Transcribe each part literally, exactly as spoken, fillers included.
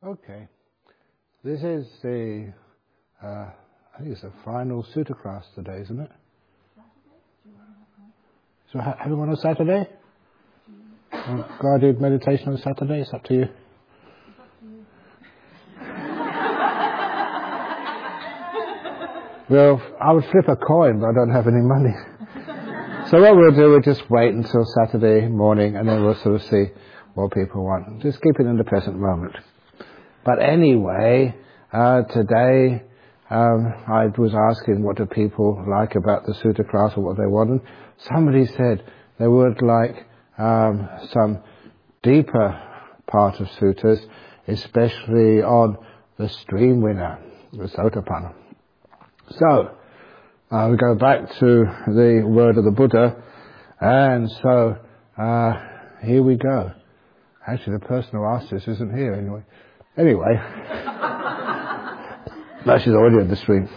Okay, this is the, uh, I think it's the final Sutta class today, isn't it? So ha- everyone on Saturday? Or guided meditation on Saturday? It's up to you. Well, I would flip a coin, but I don't have any money. So what we'll do, we'll just wait until Saturday morning, and then we'll sort of see what people want. Just keep it in the present moment. But anyway, uh, today um, I was asking what do people like about the Sutta class or what they wanted. Somebody said they would like um, some deeper part of suttas, especially on the stream winner, the Sotapanna. So, uh, we go back to the word of the Buddha, and so uh, here we go. Actually, the person who asked this isn't here anyway. Anyway, no, she's already on the stream.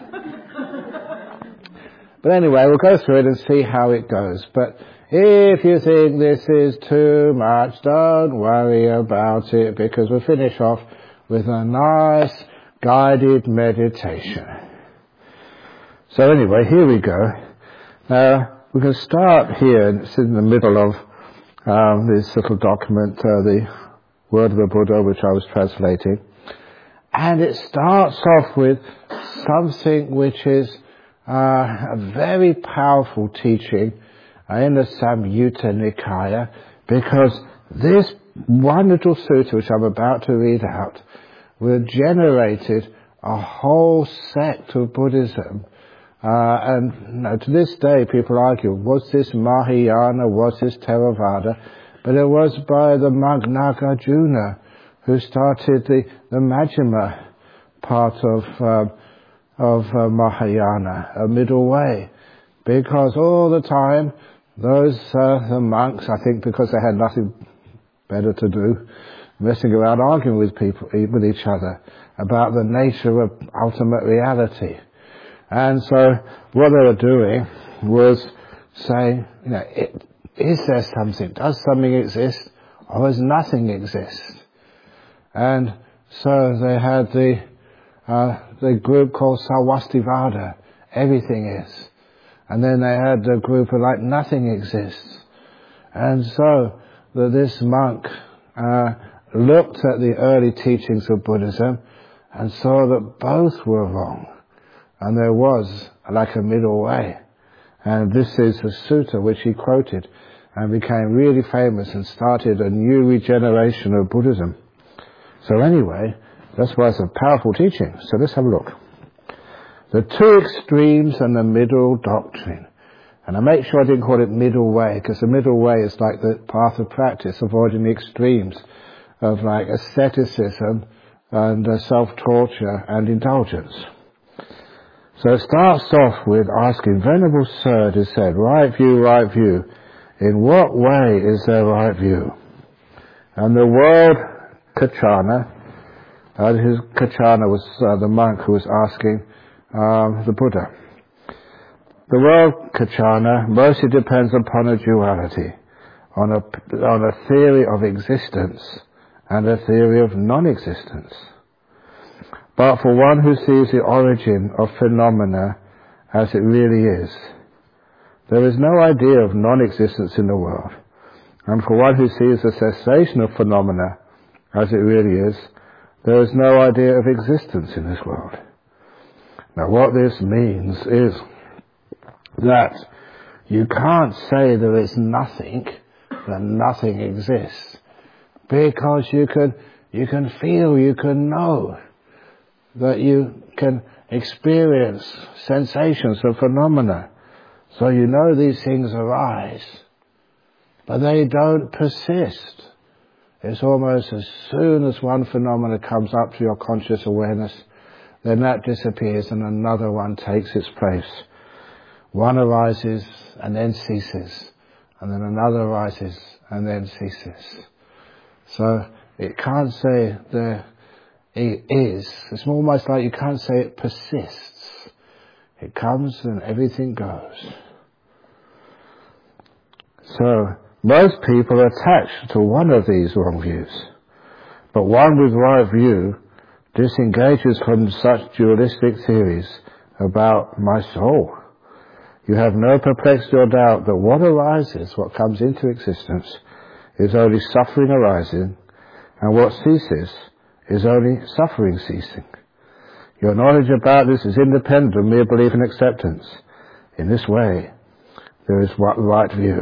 But anyway, we'll go through it and see how it goes. But if you think this is too much, don't worry about it, because we'll finish off with a nice guided meditation. So anyway, here we go. Now, we're going to start here, and it's in the middle of um, this little document, uh, the Word of the Buddha, which I was translating. And it starts off with something which is uh, a very powerful teaching in the Samyutta Nikaya, because this one little sutta, which I'm about to read out, will generated a whole sect of Buddhism. Uh, and you know, to this day, people argue, was this Mahayana, was this Theravada? But it was by the monk Nagarjuna who started the, the Majjhima part of, uh, of uh, Mahayana, a middle way. Because all the time, those, uh, the monks, I think because they had nothing better to do, messing around arguing with people, with each other about the nature of ultimate reality. And so what they were doing was saying, you know, it, is there something? Does something exist? Or does nothing exist? And so they had the uh, the group called Sarvastivada, everything is. And then they had the group of like nothing exists. And so the, this monk uh, looked at the early teachings of Buddhism and saw that both were wrong. And there was like a middle way. And this is the sutta which he quoted and became really famous and started a new regeneration of Buddhism. So anyway, that's why it's a powerful teaching. So let's have a look. The two extremes and the middle doctrine. And I make sure I didn't call it middle way, because the middle way is like the path of practice, avoiding the extremes of like asceticism and uh, self-torture and indulgence. So it starts off with asking, Venerable Sir, it is said, right view, right view. In what way is there right view? And the word Kachana, uh, his Kachana was uh, the monk who was asking um, the Buddha. The word Kachana mostly depends upon a duality, on a, on a theory of existence and a theory of non-existence. But for one who sees the origin of phenomena as it really is, there is no idea of non-existence in the world. And for one who sees the cessation of phenomena as it really is, there is no idea of existence in this world. Now what this means is that you can't say there is nothing, that nothing exists, because you can, you can feel, you can know, that you can experience sensations and phenomena. So you know these things arise, but they don't persist. It's almost as soon as one phenomena comes up to your conscious awareness, then that disappears and another one takes its place. One arises and then ceases, and then another arises and then ceases. So it can't say there it is. It's almost like you can't say it persists. It comes and everything goes. So most people are attached to one of these wrong views. But one with right view disengages from such dualistic theories about my soul. You have no perplexity or doubt that what arises, what comes into existence, is only suffering arising, and what ceases is only suffering ceasing. Your knowledge about this is independent of mere belief and acceptance. In this way, there is one right view.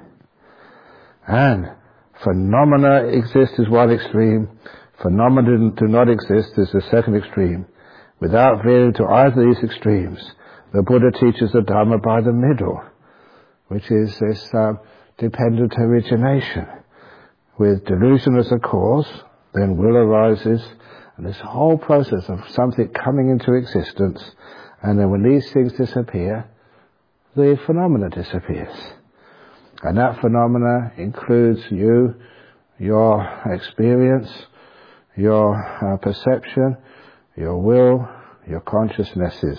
And phenomena exist as one extreme, phenomena do not exist as the second extreme. Without veering to either of these extremes, the Buddha teaches the Dhamma by the middle, which is this um, dependent origination. With delusion as a cause, then will arises, and this whole process of something coming into existence, and then when these things disappear, the phenomena disappears. And that phenomena includes you, your experience, your uh, perception, your will, your consciousnesses.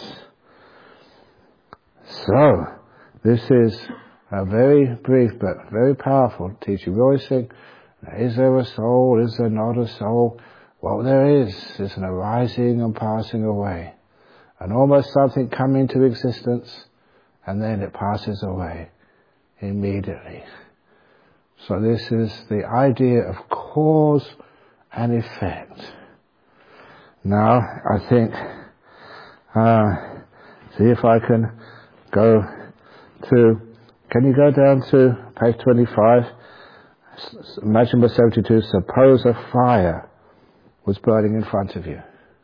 So, this is a very brief but very powerful teaching. We always think, is there a soul? Is there not a soul? Well, there is. There's an arising and passing away. And almost something coming into existence, and then it passes away immediately. So this is the idea of cause and effect. Now, I think, uh, see if I can go to, can you go down to page twenty-five? Imagine number seventy-two, suppose a fire was burning in front of you.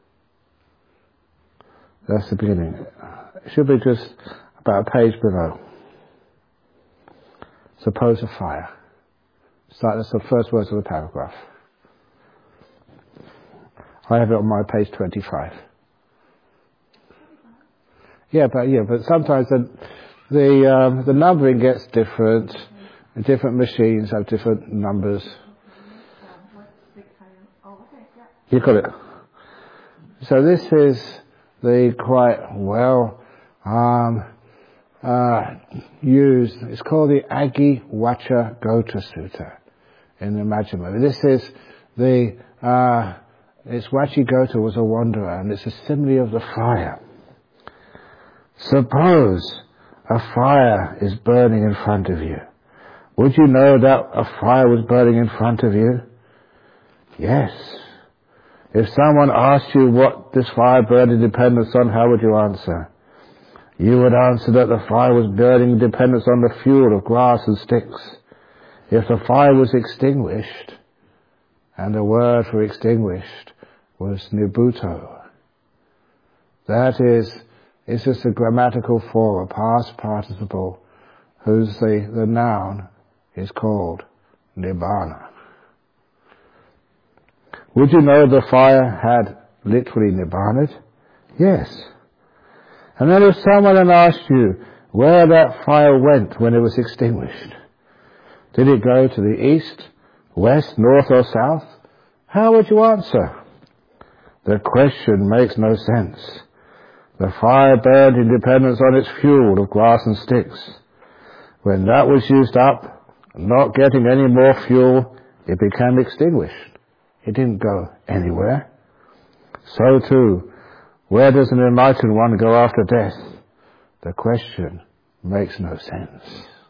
That's the beginning. It should be just about a page below. Suppose a fire. Start, that's the first words of the paragraph. I have it on my page twenty-five. Yeah, but yeah, but sometimes the the, um, the numbering gets different. Different machines have different numbers. You got it. So this is the quite well um, uh, used. It's called the Agi Wacha Gota Sutta in the Majjhima. This is the uh, it's Wachi Gota was a wanderer, and it's a simile of the fire. Suppose a fire is burning in front of you. Would you know that a fire was burning in front of you? Yes. If someone asked you what this fire burned in dependence on, how would you answer? You would answer that the fire was burning in dependence on the fuel of grass and sticks. If the fire was extinguished, and the word for extinguished was nibbutto, that is, it's just a grammatical form, a past participle, whose the, the noun is called nibbana. Would you know the fire had literally nibbaned? Yes. And then if someone had asked you where that fire went when it was extinguished, did it go to the east, west, north or south? How would you answer? The question makes no sense. The fire burned in dependence on its fuel of grass and sticks. When that was used up, not getting any more fuel, it became extinguished. It didn't go anywhere. So too, where does an enlightened one go after death? The question makes no sense.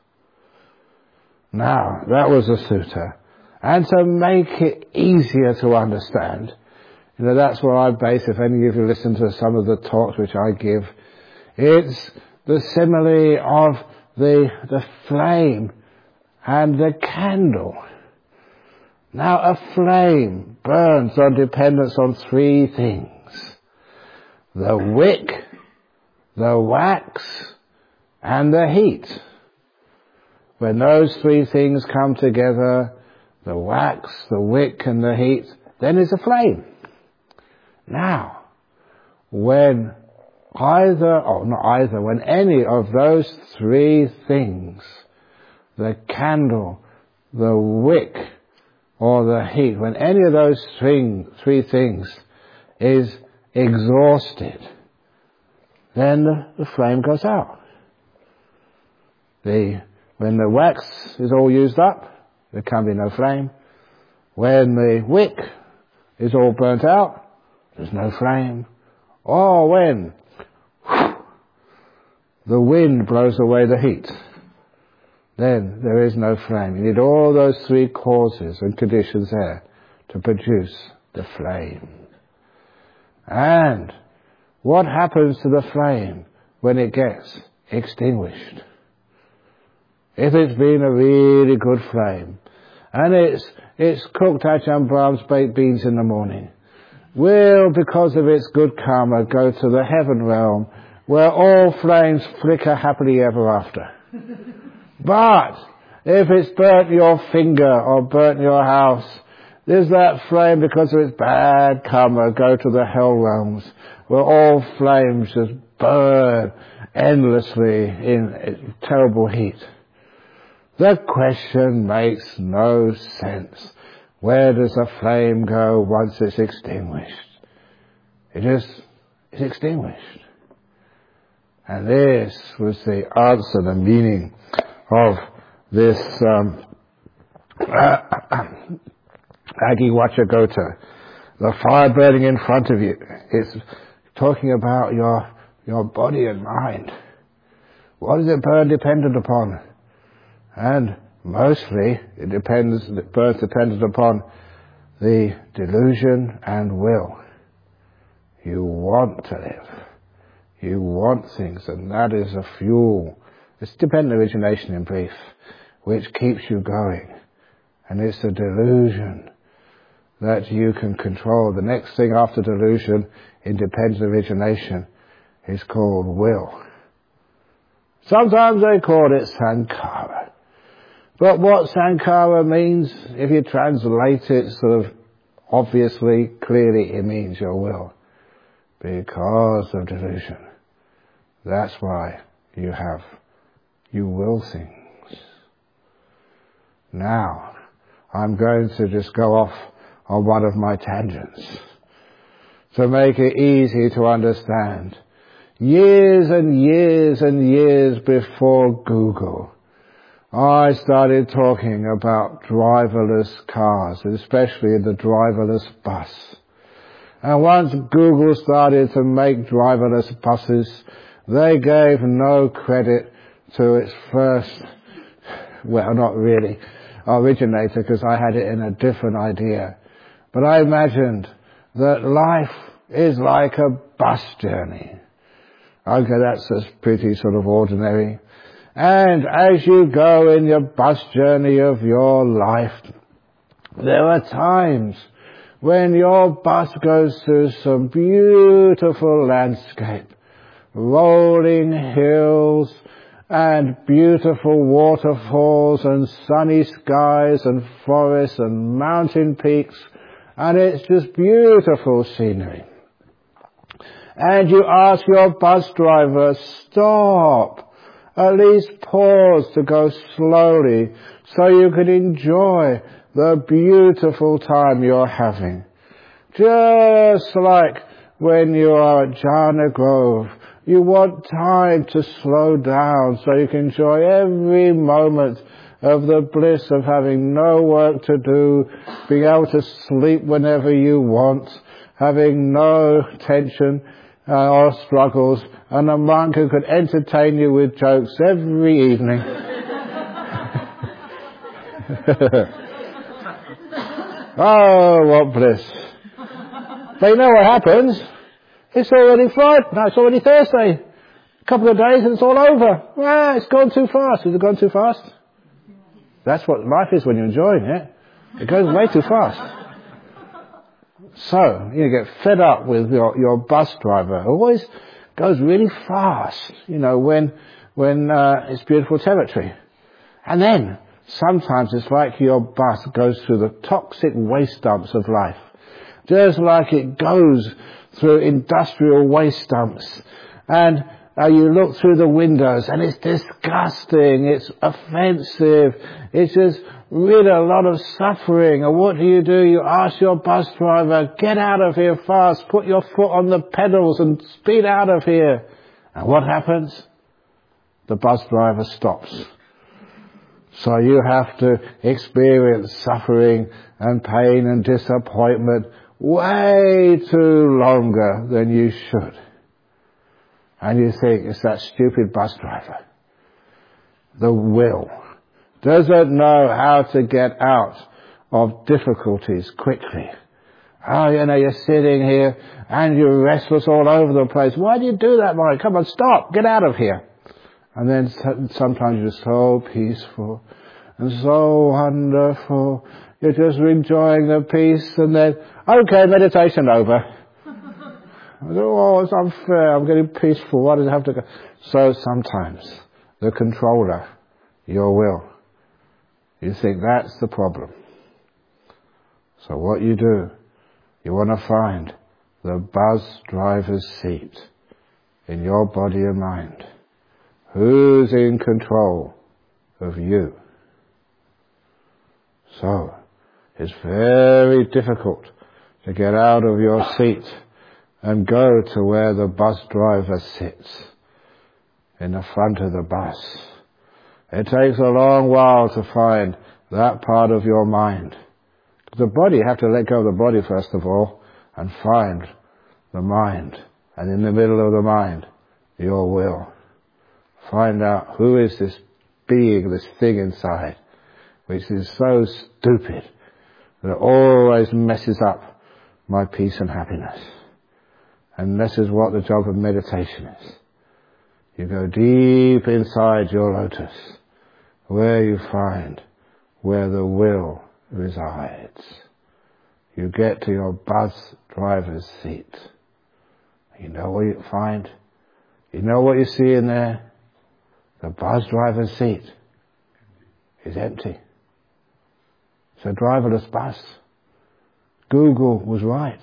Now, that was a sutta. And to make it easier to understand, you know, that's what I base, if any of you listen to some of the talks which I give, it's the simile of the, the flame and the candle. Now, a flame burns on dependence on three things. The wick, the wax, and the heat. When those three things come together, the wax, the wick, and the heat, then it's a flame. Now, when either, or not either, when any of those three things, the candle, the wick, or the heat, when any of those three, three things is exhausted, then the, the flame goes out. The, when the wax is all used up, there can be no flame. When the wick is all burnt out, there's no flame. Or when the wind blows away the heat, then there is no flame. You need all those three causes and conditions there to produce the flame. And what happens to the flame when it gets extinguished? If it's been a really good flame, and it's it's cooked Ajahn Brahm's baked beans in the morning, will, because of its good karma, go to the heaven realm where all flames flicker happily ever after. But if it's burnt your finger or burnt your house, does that flame, because of its bad karma, go to the hell realms where all flames just burn endlessly in terrible heat? The question makes no sense. Where does a flame go once it's extinguished? It is it's extinguished. And this was the answer, the meaning of this um, Agiwachagota. The fire burning in front of you. It's talking about your your body and mind. What does it burn dependent upon? And mostly it depends, it burns dependent upon the delusion and will. You want to live. You want things, and that is a fuel. It's dependent origination in brief, which keeps you going. And it's the delusion that you can control. The next thing after delusion, independent origination, is called will. Sometimes they call it sankhara. But what sankhara means, if you translate it sort of obviously, clearly, it means your will. Because of delusion. That's why you have, you will things. Now, I'm going to just go off on one of my tangents to make it easy to understand. Years and years and years before Google, I started talking about driverless cars, especially the driverless bus. And once Google started to make driverless buses, they gave no credit to its first, well, not really, originator, because I had it in a different idea. But I imagined that life is like a bus journey. Okay, that's just pretty sort of ordinary. And as you go in your bus journey of your life, there are times when your bus goes through some beautiful landscape, rolling hills and beautiful waterfalls and sunny skies and forests and mountain peaks, and it's just beautiful scenery. And you ask your bus driver, stop. At least pause to go slowly so you can enjoy the beautiful time you're having. Just like when you are at Jhana Grove, you want time to slow down so you can enjoy every moment of the bliss of having no work to do, being able to sleep whenever you want, having no tension uh, or struggles, and a monk who could entertain you with jokes every evening. Oh, what bliss. But you know what happens? It's already Friday, no, it's already Thursday. A couple of days and it's all over. Ah, it's gone too fast. Has it gone too fast? That's what life is when you're enjoying it. It goes way too fast. So, you get fed up with your, your bus driver who always goes really fast, you know, when, when, uh, it's beautiful territory. And then, sometimes it's like your bus goes through the toxic waste dumps of life. Just like it goes through industrial waste dumps. And uh, you look through the windows and it's disgusting, it's offensive, it's just really a lot of suffering. And what do you do? You ask your bus driver, get out of here fast, put your foot on the pedals and speed out of here. And what happens? The bus driver stops. So you have to experience suffering and pain and disappointment way too longer than you should. And you think, it's that stupid bus driver. The will doesn't know how to get out of difficulties quickly. Oh, you know, you're sitting here and you're restless all over the place. Why do you do that, Mike? Come on, stop. Get out of here. And then sometimes you're so peaceful and so wonderful. You're just enjoying the peace, and then, okay, meditation over. Oh, it's unfair. I'm getting peaceful. Why does it have to go? So sometimes the controller, your will, you think that's the problem. So what you do, you want to find the bus driver's seat in your body and mind. Who's in control of you? So, it's very difficult to get out of your seat and go to where the bus driver sits, in the front of the bus. It takes a long while to find that part of your mind. The body, you have to let go of the body first of all and find the mind. And in the middle of the mind, your will. Find out who is this being, this thing inside, which is so stupid that it always messes up my peace and happiness. And this is what the job of meditation is. You go deep inside your lotus, where you find where the will resides. You get to your bus driver's seat. You know what you find? You know what you see in there? The bus driver's seat is empty. It's a driverless bus. Google was right.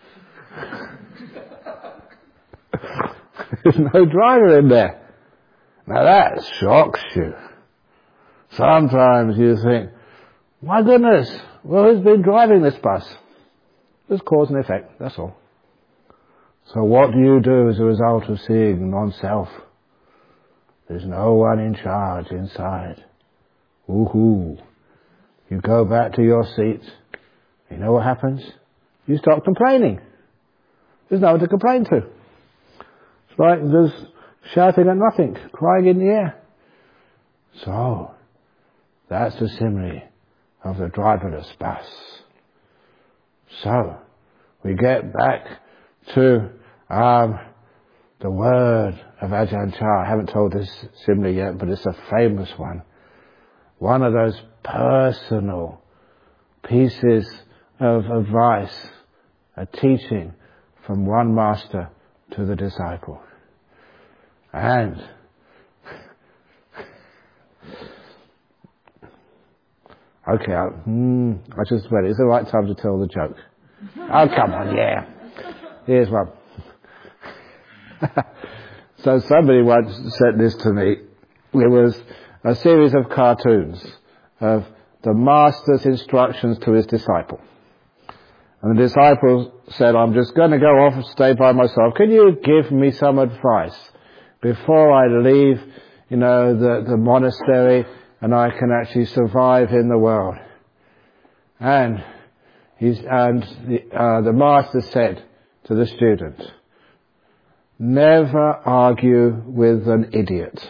There's no driver in there. Now that shocks you. Sometimes you think, my goodness, well, who's been driving this bus? Just cause and effect, that's all. So what do you do as a result of seeing non-self? There's no one in charge inside. Woohoo. You go back to your seat. You know what happens? You start complaining. There's no one to complain to. It's like there's shouting at nothing, crying in the air. So, that's the simile of the driverless bus. So, we get back to um, the word of Ajahn Chah. I haven't told this simile yet, but it's a famous one. One of those personal pieces of advice, a teaching from one master to the disciple. And okay, I, hmm, I just wait. It's the right time to tell the joke. Oh, come on, yeah. Here's one. So somebody once said this to me. It was a series of cartoons of the master's instructions to his disciple. And the disciple said, I'm just going to go off and stay by myself. Can you give me some advice before I leave, you know, the, the monastery and I can actually survive in the world? And he's, and the, uh, the master said to the student, never argue with an idiot.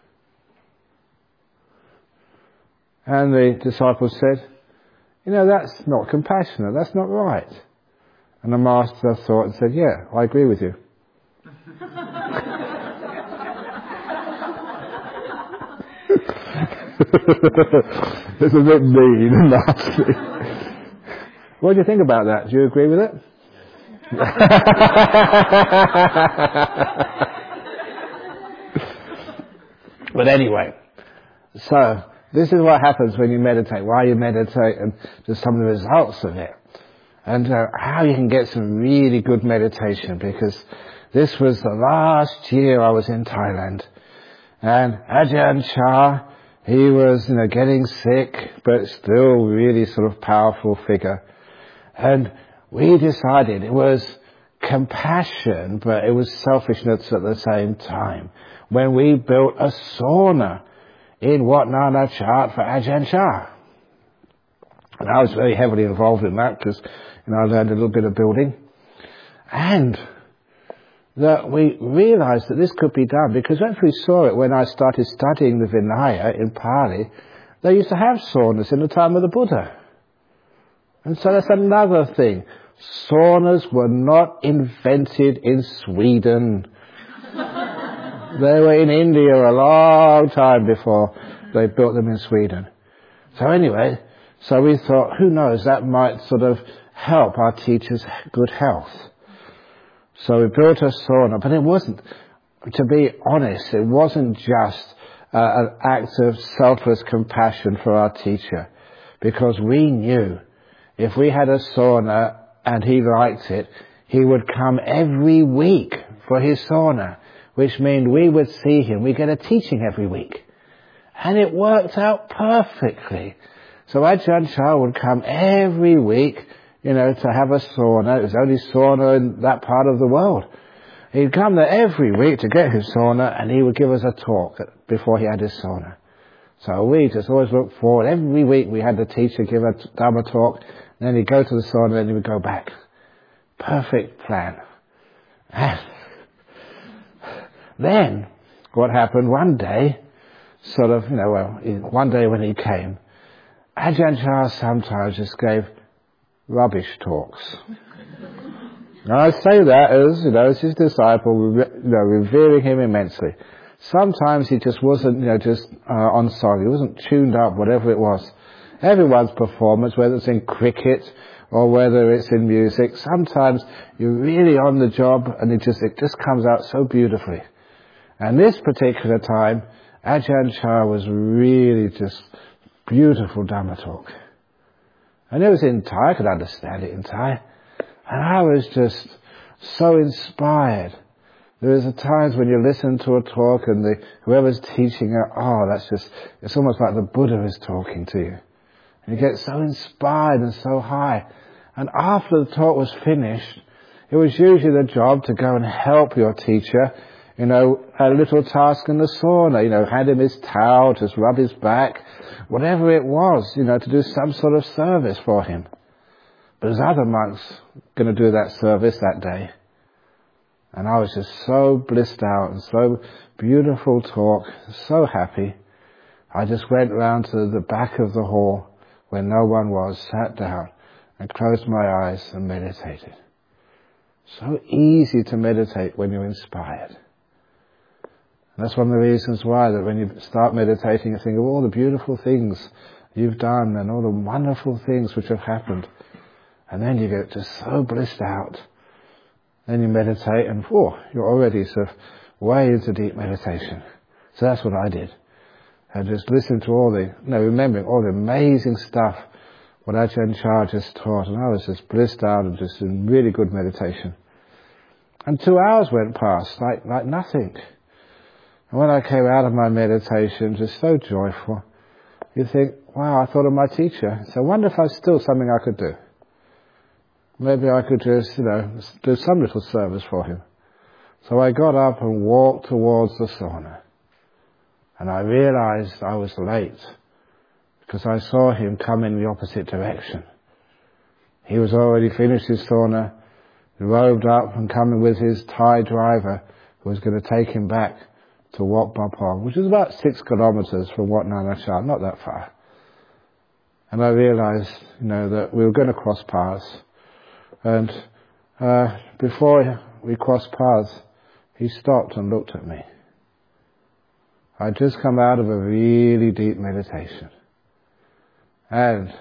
And the disciple said, you know, that's not compassionate, that's not right. And the master thought and said, yeah, I agree with you. It's a bit mean and nasty. What do you think about that? Do you agree with it? But anyway, so this is what happens when you meditate, why you meditate, and just some of the results of it. And uh, how you can get some really good meditation, because this was the last year I was in Thailand. And Ajahn Chah, he was, you know, getting sick, but still really sort of powerful figure. And we decided it was compassion, but it was selfishness at the same time, when we built a sauna in Wat Nana Chat for Ajahn Chah. And I was very heavily involved in that because, you know, I learned a little bit of building. And that we realized that this could be done because once we saw it when I started studying the Vinaya in Pali, they used to have saunas in the time of the Buddha. And so that's another thing. Saunas were not invented in Sweden. They were in India a long time before they built them in Sweden. So anyway, so we thought, who knows, that might sort of help our teachers' good health. So we built a sauna, but it wasn't, to be honest, it wasn't just uh, an act of selfless compassion for our teacher, because we knew if we had a sauna and he liked it, he would come every week for his sauna, which meant we would see him. We get a teaching every week. And it worked out perfectly. So Ajahn Chah would come every week, you know, to have a sauna. It was the only sauna in that part of the world. He'd come there every week to get his sauna, and he would give us a talk before he had his sauna. So we just always looked forward. Every week we had the teacher give a Dhamma talk, and then he'd go to the sauna, and then he would go back. Perfect plan. And then, what happened one day, sort of, you know, well, one day when he came, Ajahn Chah sometimes just gave rubbish talks. And I say that as, you know, as his disciple, you know, revering him immensely. Sometimes he just wasn't, you know, just uh, on song. He wasn't tuned up, whatever it was. Everyone's performance, whether it's in cricket or whether it's in music, sometimes you're really on the job and it just, it just comes out so beautifully. And this particular time, Ajahn Chah was really just beautiful Dhamma talk. And it was in Thai, I could understand it in Thai. And I was just so inspired. There is times when you listen to a talk and the, whoever's teaching it, oh, that's just, it's almost like the Buddha is talking to you. And you get so inspired and so high. And after the talk was finished, it was usually the job to go and help your teacher, you know, a little task in the sauna, you know, hand him his towel, just rub his back, whatever it was, you know, to do some sort of service for him. But there's other monks going to do that service that day. And I was just so blissed out and so beautiful talk, so happy. I just went round to the back of the hall where no one was, sat down and closed my eyes and meditated. So easy to meditate when you're inspired. And that's one of the reasons why that when you start meditating, you think of all the beautiful things you've done and all the wonderful things which have happened. And then you get just so blissed out. Then you meditate and, oh, you're already sort of way into deep meditation. So that's what I did. I just listened to all the, you know, remembering all the amazing stuff what Ajahn Chah just taught, and I was just blissed out and just in really good meditation. And two hours went past, like, like nothing. And when I came out of my meditation, just so joyful, you think, wow, I thought of my teacher. So I wonder if there's still something I could do. Maybe I could just, you know, do some little service for him. So I got up and walked towards the sauna. And I realized I was late because I saw him come in the opposite direction. He was already finished his sauna, robed up and coming with his Thai driver who was going to take him back to Wat Pah Pong, which is about six kilometers from Wat Nanachat, not that far. And I realized, you know, that we were going to cross paths. And uh, before we crossed paths, he stopped and looked at me. I'd just come out of a really deep meditation. And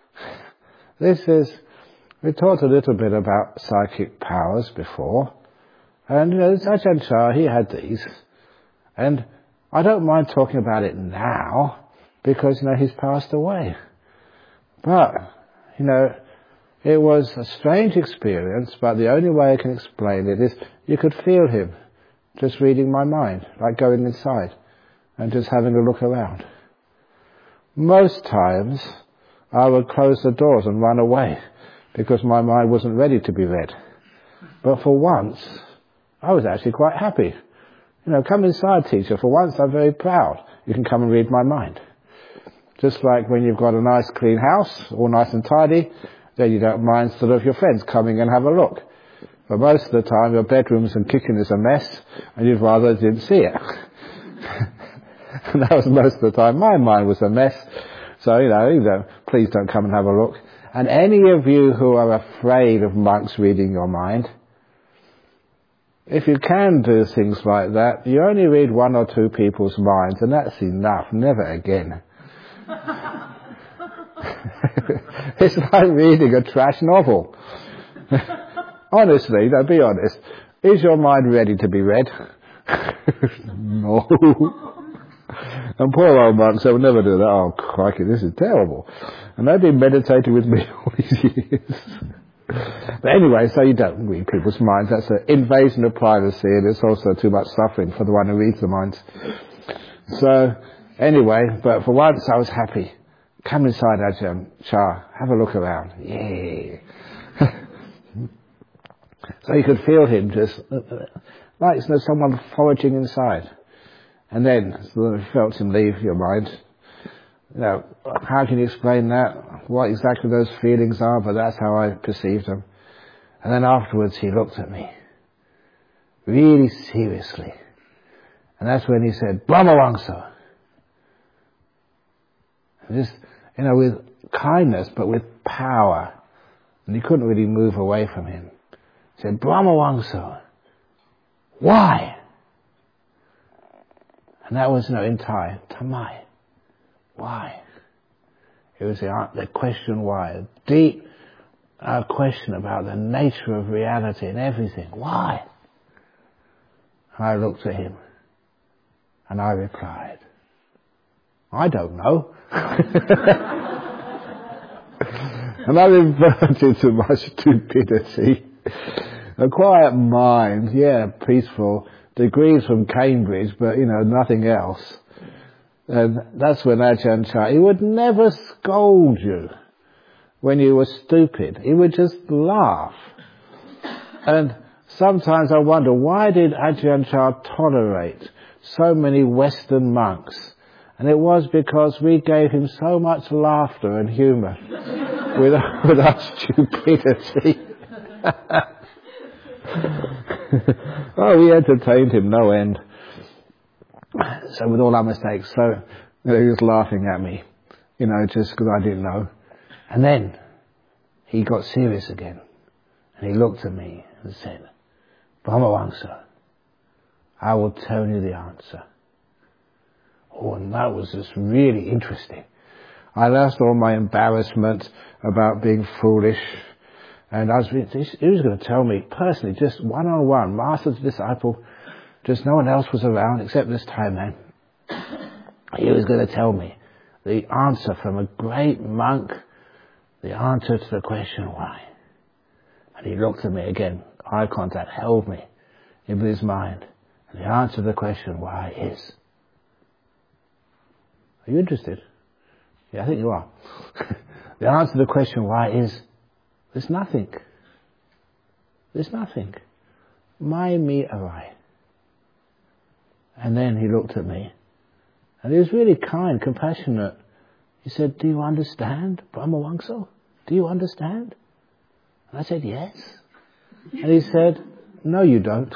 this is, we talked a little bit about psychic powers before. And, you know, Ajahn Chah, he had these. And I don't mind talking about it now, because, you know, he's passed away. But, you know, it was a strange experience, but the only way I can explain it is you could feel him just reading my mind, like going inside and just having a look around. Most times I would close the doors and run away because my mind wasn't ready to be read. But for once, I was actually quite happy. You know, come inside, teacher. For once, I'm very proud. You can come and read my mind. Just like when you've got a nice clean house, all nice and tidy, then you don't mind sort of your friends coming and have a look. But most of the time your bedrooms and kitchen is a mess, and you'd rather didn't see it. And that was most of the time my mind was a mess. So, you know, you know, please don't come and have a look. And any of you who are afraid of monks reading your mind, if you can do things like that, you only read one or two people's minds, and that's enough, never again. It's like reading a trash novel. Honestly, no, be honest. Is your mind ready to be read? No. And poor old monks, they would never do that. Oh, crikey, this is terrible. And they've been meditating with me all these years. But anyway, so you don't read people's minds. That's an invasion of privacy, and it's also too much suffering for the one who reads the minds. So, anyway, but for once I was happy. Come inside Ajahn Chah, have a look around. Yeah. So you could feel him just, like you know, someone foraging inside. And then, so you felt him leave your mind. You know, how can you explain that? What exactly those feelings are, but that's how I perceived them. And then afterwards he looked at me, really seriously. And that's when he said, Brahmavamsa. And just, you know, with kindness, but with power. And you couldn't really move away from him. He said, Brahmavamsa. Why? And that was, you know, in Thai, Tamai. Why? It was the, the question why. A deep uh, question about the nature of reality and everything. Why? And I looked at him and I replied, I don't know. And I reverted to my stupidity. A quiet mind, yeah, peaceful. Degrees from Cambridge, but, you know, nothing else. And that's when Ajahn Chah, he would never scold you when you were stupid. He would just laugh. And sometimes I wonder, why did Ajahn Chah tolerate so many Western monks? And it was because we gave him so much laughter and humour with, with our stupidity. Oh, we entertained him no end. So with all our mistakes, so you know, he was laughing at me, you know, just because I didn't know. And then he got serious again, and he looked at me and said, Brahmavamsa, I will tell you the answer. Oh, and that was just really interesting. I lost all my embarrassment about being foolish. And I was, he was going to tell me personally, just one-on-one, master to disciple, just no one else was around except this Thai man. He was going to tell me the answer from a great monk, the answer to the question why. And he looked at me again, eye contact, held me in his mind. And the answer to the question why is. Are you interested? Yeah, I think you are. The answer to the question why is, there's nothing. There's nothing. Mai mi arai. And then he looked at me, and he was really kind, compassionate. He said, do you understand, Brahmavamsa? Do you understand? And I said, yes. And he said, no, you don't.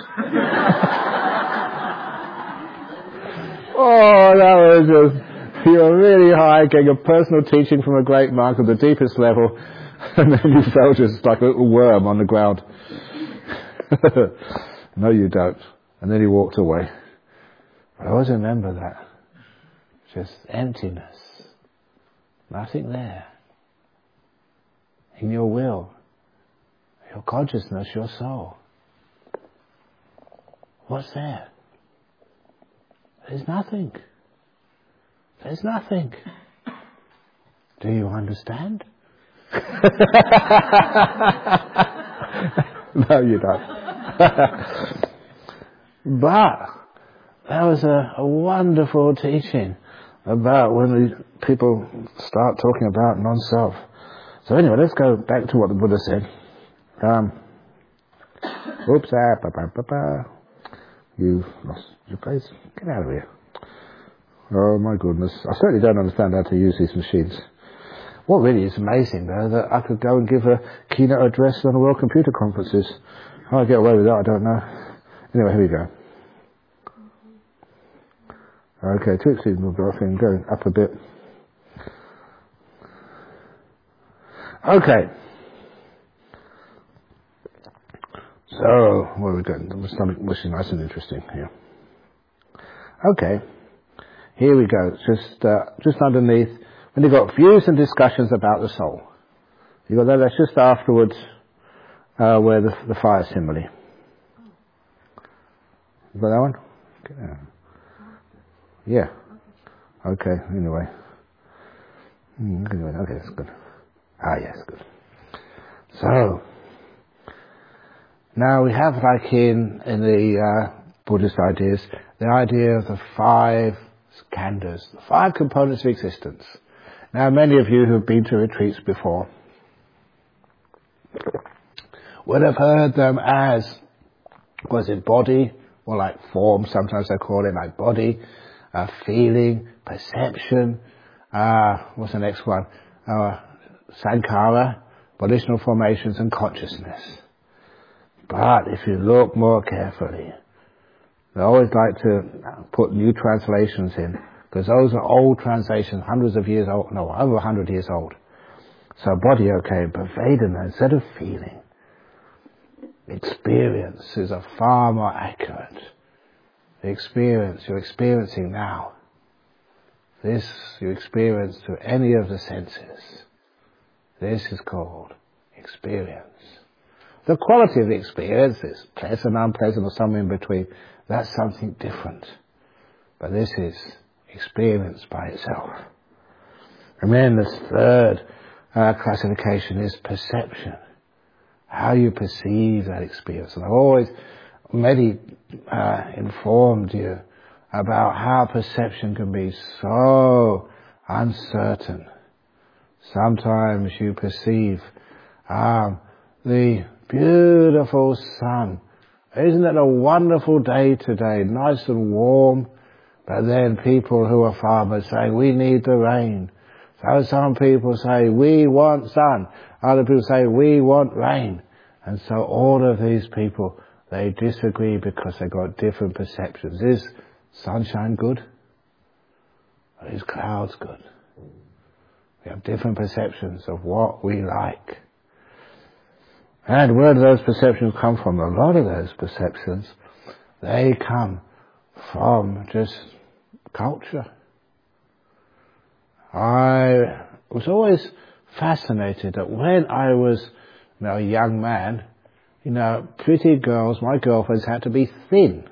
Oh, that was just, you were really high, getting a personal teaching from a great monk at the deepest level. And then you felt just like a little worm on the ground. No, you don't. And then he walked away. But I always remember that. Just emptiness. Nothing there. In your will. Your consciousness, your soul. What's there? There's nothing. There's nothing. Do you understand? No, you don't. But that was a, a wonderful teaching about when we, people start talking about non-self. So anyway, let's go back to what the Buddha said. Um, oops, ah, ba, ba, ba, ba. You've lost your place. Get out of here. Oh my goodness. I certainly don't understand how to use these machines. What really is amazing though, that I could go and give a keynote address on the World Computer Conferences. How I get away with that, I don't know. Anyway, here we go. Okay, two exceeds move off and going up a bit. Okay. So, where are we going? There's something which is nice and interesting here. Okay. Here we go. Just, uh, just underneath, when you've got views and discussions about the soul. You got that, that's just afterwards, uh, where the, the fire simile. You got that one? Okay. Yeah. Okay, anyway. Okay, that's good. Ah, yes, good. So, now we have, like in, in the uh, Buddhist ideas, the idea of the five skandhas, the five components of existence. Now, many of you who have been to retreats before would have heard them as, was it body, or like form, sometimes they call it like body, uh, feeling, perception, uh, what's the next one? Uh, sankhara, volitional formations, and consciousness. But if you look more carefully, they always like to put new translations in, because those are old translations, hundreds of years old, no, over a hundred years old. So body, okay, but Vedana, instead of feeling, experience is a far more accurate. The experience you're experiencing now, this you experience through any of the senses. This is called experience. The quality of the experience is pleasant, unpleasant, or somewhere in between. That's something different. But this is experience by itself. And then the third uh, classification is perception. How you perceive that experience. And I've always many uh, informed you about how perception can be so uncertain. Sometimes you perceive um, the beautiful sun. Isn't it a wonderful day today? Nice and warm. But then people who are farmers say, we need the rain. So some people say, we want sun. Other people say, we want rain. And so all of these people, they disagree because they've got different perceptions. Is sunshine good? Or is clouds good? We have different perceptions of what we like. And where do those perceptions come from? A lot of those perceptions, they come from just culture. I was always fascinated that when I was, you know, a young man, you know, pretty girls, my girlfriends had to be thin.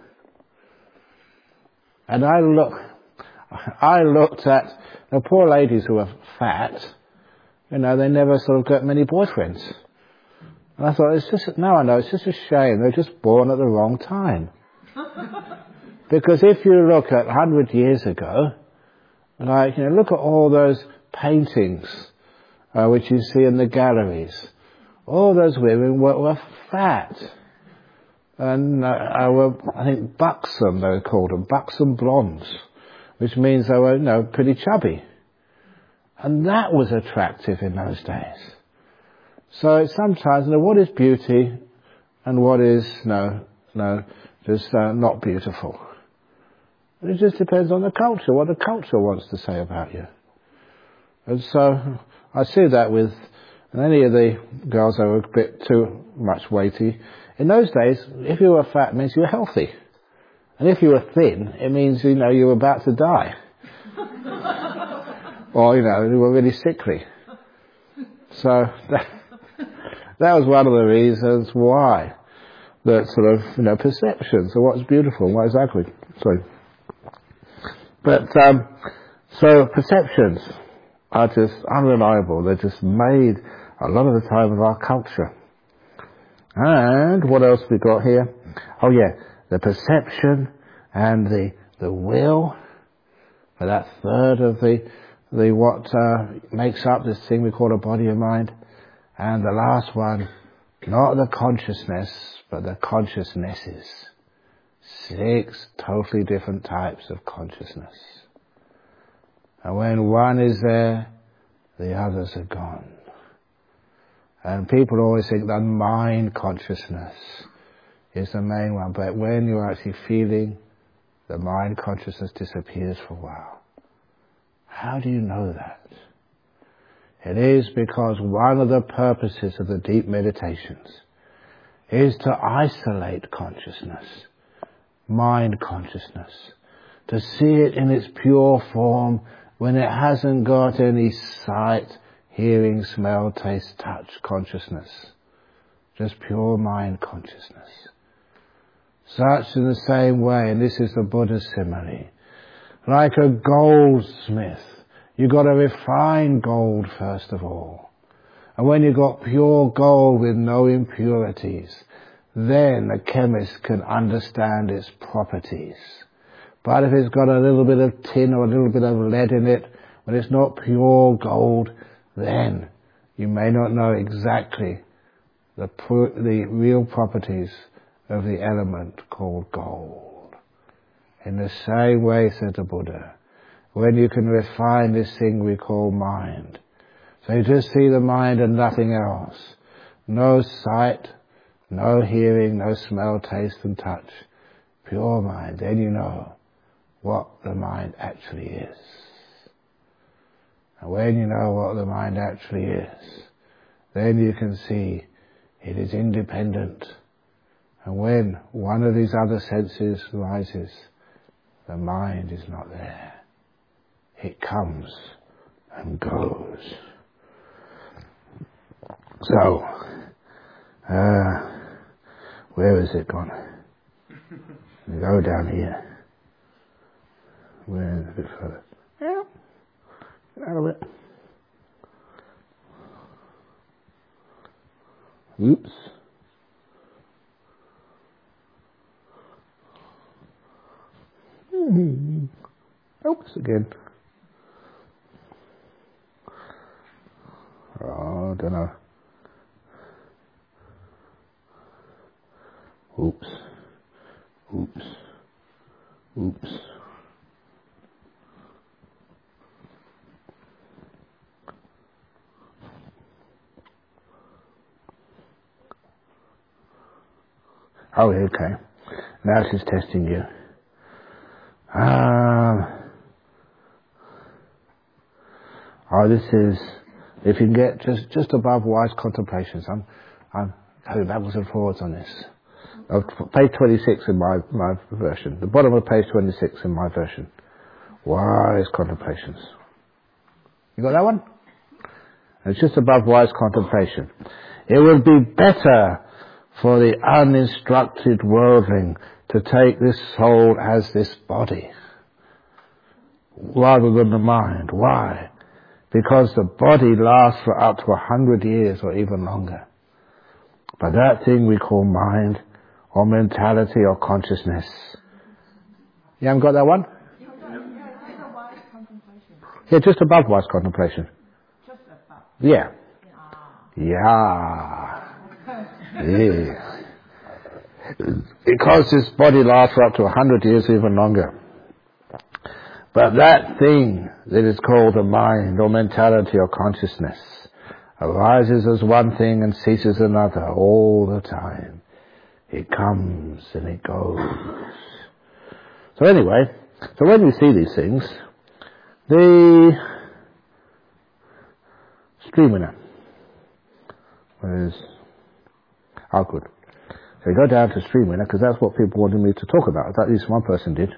And I look, I looked at the poor ladies who were fat, you know, they never sort of got many boyfriends. And I thought, it's just, now I know, it's just a shame. They're just born at the wrong time. Because if you look at a hundred years ago, like, you know, look at all those paintings, uh, which you see in the galleries. All those women were, were fat. And, uh, were, I think, buxom, they were called them, buxom blondes, which means they were, you know, pretty chubby. And that was attractive in those days. So it's sometimes, you know, what is beauty and what is, no, no, just uh, not beautiful. It just depends on the culture, what the culture wants to say about you. And so I see that with any of the girls that were a bit too much weighty. In those days, if you were fat, it means you were healthy. And if you were thin, it means, you know, you were about to die. Or, you know, you were really sickly. So that, that was one of the reasons why that sort of, you know, perceptions of what's beautiful and what is ugly. Sorry. But, um, so perceptions are just unreliable. They're just made a lot of the time of our culture. And what else we got here? Oh yeah, the perception and the, the will. For that third of the, the what, uh, makes up this thing we call a body and mind. And the last one, not the consciousness, but the consciousnesses. Six totally different types of consciousness. And when one is there, the others are gone. And people always think that mind consciousness is the main one, but when you're actually feeling, the mind consciousness disappears for a while. How do you know that? It is because one of the purposes of the deep meditations is to isolate consciousness, mind consciousness, to see it in its pure form when it hasn't got any sight, hearing, smell, taste, touch consciousness. Just pure mind consciousness. Such in the same way, and this is the Buddha's simile, like a goldsmith, you've got to refine gold first of all. And when you've got pure gold with no impurities, then the chemist can understand its properties. But if it's got a little bit of tin or a little bit of lead in it, when it's not pure gold, then you may not know exactly the, the real properties of the element called gold. In the same way, said the Buddha, when you can refine this thing we call mind, so you just see the mind and nothing else, no sight, no hearing, no smell, taste and touch, pure mind, then you know what the mind actually is. And when you know what the mind actually is, then you can see it is independent. And when one of these other senses rises, the mind is not there. It comes and goes. So, uh, where is it gone? We go down here. We're a bit further. Yeah. Get out of it. Oops. Mm-hmm. Oops again. Oh, I don't know. Oops. Oops. Oops. Oh, okay. Now she's testing you. Um, oh, this is, if you can get just, just above wise contemplations. I'm, I'm going backwards and forwards on this. Oh, page twenty-six in my, my version. The bottom of page twenty-six in my version. Wise contemplations. You got that one? And it's just above wise contemplation. It would be better for the uninstructed worldling to take this soul as this body rather than the mind. Why? Because the body lasts for up to a hundred years or even longer. But that thing we call mind or mentality or consciousness. You haven't got that one? Yeah, just above wise contemplation. Just above? Yeah. Yeah. Yeah. Because this body lasts for up to a hundred years, even longer. But that thing that is called the mind or mentality or consciousness arises as one thing and ceases another all the time. It comes and it goes. So anyway, so when we see these things, the stream winner is, oh good. So you go down to stream winner because that's what people wanted me to talk about. At least one person did.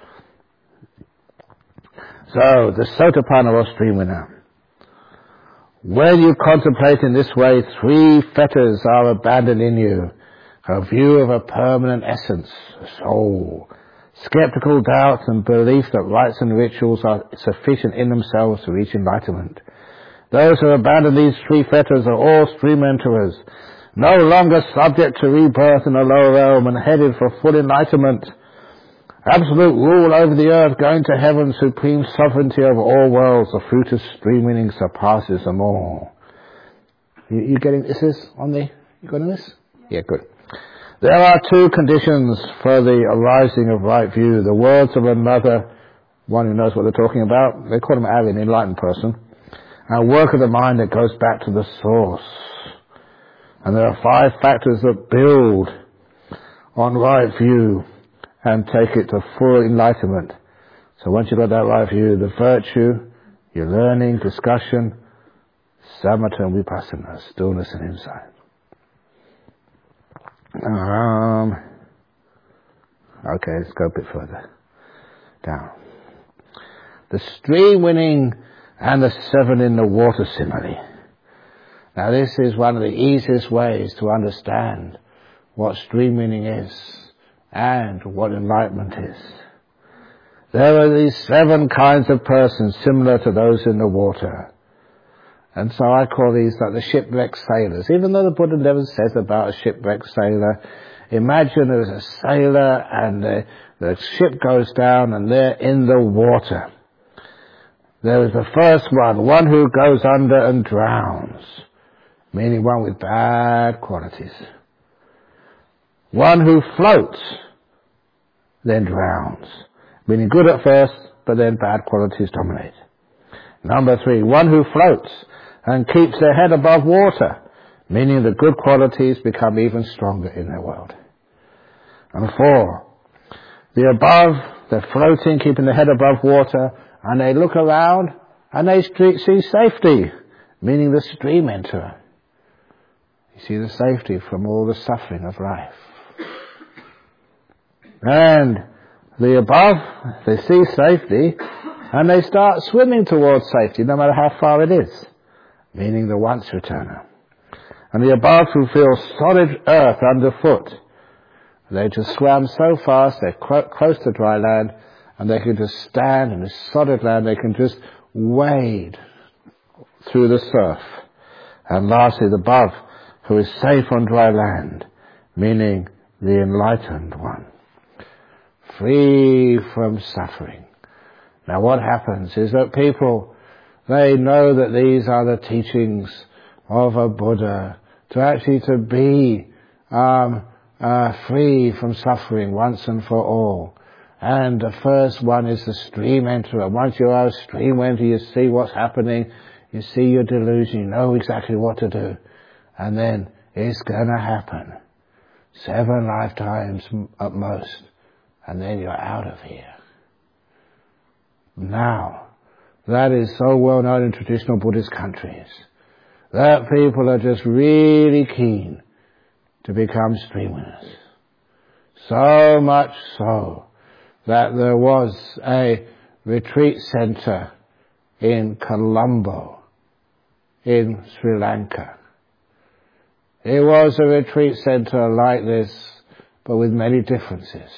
So the Sotapanna or stream winner. When you contemplate in this way, three fetters are abandoned in you. A view of a permanent essence, a soul. Skeptical doubts and belief that rites and rituals are sufficient in themselves to reach enlightenment. Those who abandon these three fetters are all stream enterers, no longer subject to rebirth in a lower realm and headed for full enlightenment. Absolute rule over the earth, going to heaven, supreme sovereignty over all worlds, the fruit of stream winning surpasses them all. You, you getting this is on the, you got this? Yeah, good. There are two conditions for the arising of right view. The words of another one who knows what they're talking about. They call him Ari, an enlightened person. A work of the mind that goes back to the source. And there are five factors that build on right view and take it to full enlightenment. So once you've got that right view, the virtue, your learning, discussion, samatha and vipassana, stillness and insight. Um, okay, let's go a bit further down. The stream winning and the seven in the water simile. Now this is one of the easiest ways to understand what stream winning is and what enlightenment is. There are these seven kinds of persons similar to those in the water. And so I call these like the shipwrecked sailors. Even though the Buddha never says about a shipwrecked sailor, imagine there's a sailor and the, the ship goes down and they're in the water. There is the first one, one who goes under and drowns, meaning one with bad qualities. One who floats, then drowns, meaning good at first, but then bad qualities dominate. Number three, one who floats and keeps their head above water, meaning the good qualities become even stronger in their world. And four, the above, they're floating, keeping their head above water, and they look around and they see safety, meaning the stream enterer. You see the safety from all the suffering of life. And the above, they see safety and they start swimming towards safety no matter how far it is, meaning the once returner. And the above who feel solid earth underfoot, they just swam so fast, they're qu- close to dry land, and they can just stand in this solid land, they can just wade through the surf. And lastly, the above who is safe on dry land, meaning the enlightened one, free from suffering. Now what happens is that people, they know that these are the teachings of a Buddha, to actually to be um, uh, free from suffering once and for all. And the first one is the stream enterer. Once you are a stream enterer, you see what's happening, you see your delusion, you know exactly what to do. And then it's gonna happen. Seven lifetimes at most. And then you're out of here. Now, that is so well known in traditional Buddhist countries, that people are just really keen to become stream winners. So much so that there was a retreat center in Colombo, in Sri Lanka. It was a retreat center like this, but with many differences.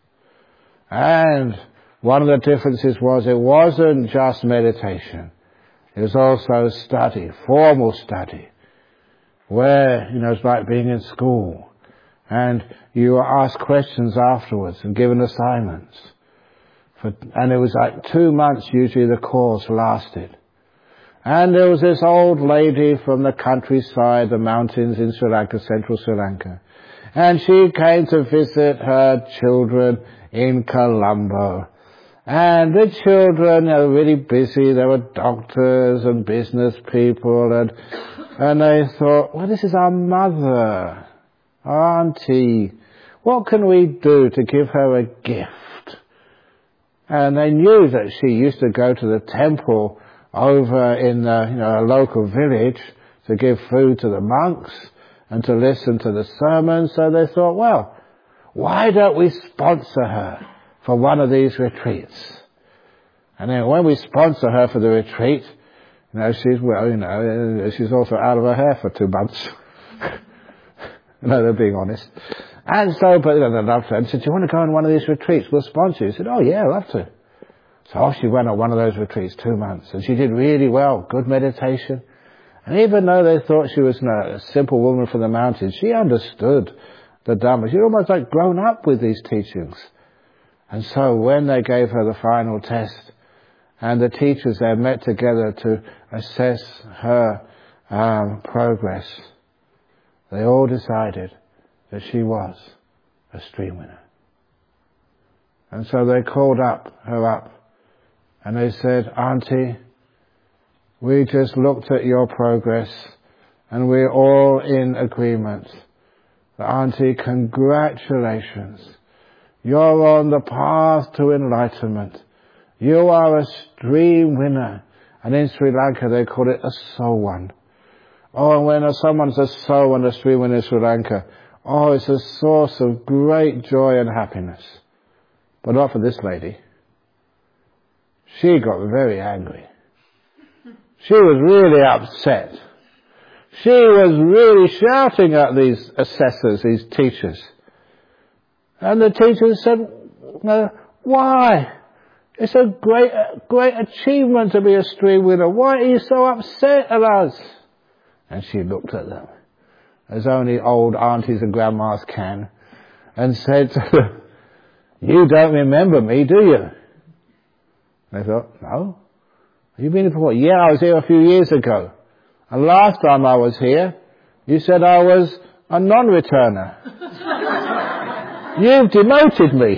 And one of the differences was it wasn't just meditation. It was also study, formal study, where, you know, it's like being in school. And you were asked questions afterwards and given assignments. For, and it was like two months usually the course lasted. And there was this old lady from the countryside, the mountains in Sri Lanka, central Sri Lanka. And she came to visit her children in Colombo. And the children were really busy. They were doctors and business people. And, and they thought, well, this is our mother, our auntie. What can we do to give her a gift? And they knew that she used to go to the temple over in the, you know, a local village to give food to the monks and to listen to the sermons. So they thought, well, why don't we sponsor her for one of these retreats? And then when we sponsor her for the retreat, you know, she's, well, you know, she's also out of her hair for two months. No, they're being honest. And so, but you know, they loved her and said, do you want to go on one of these retreats? We'll sponsor you. She said, oh yeah, I'd love to. So off she went on one of those retreats, two months. And she did really well, good meditation. And even though they thought she was, you know, a simple woman from the mountains, she understood the Dhamma. She'd almost like grown up with these teachings. And so when they gave her the final test, and the teachers there met together to assess her um, progress, they all decided that she was a stream winner. And so they called up her up And they said, Auntie, we just looked at your progress and we're all in agreement. Auntie, congratulations. You're on the path to enlightenment. You are a stream winner. And in Sri Lanka they call it a Sowan. Oh, and when someone's a Sowan, a stream winner in Sri Lanka, oh, it's a source of great joy and happiness. But not for this lady. She got very angry. She was really upset. She was really shouting at these assessors, these teachers. And the teachers said, no, why? It's a great, great achievement to be a stream winner. Why are you so upset at us? And she looked at them, as only old aunties and grandmas can, and said to them, you don't remember me, do you? They thought, no. You've been here before? Yeah, I was here a few years ago. And last time I was here, you said I was a non-returner. You've demoted me.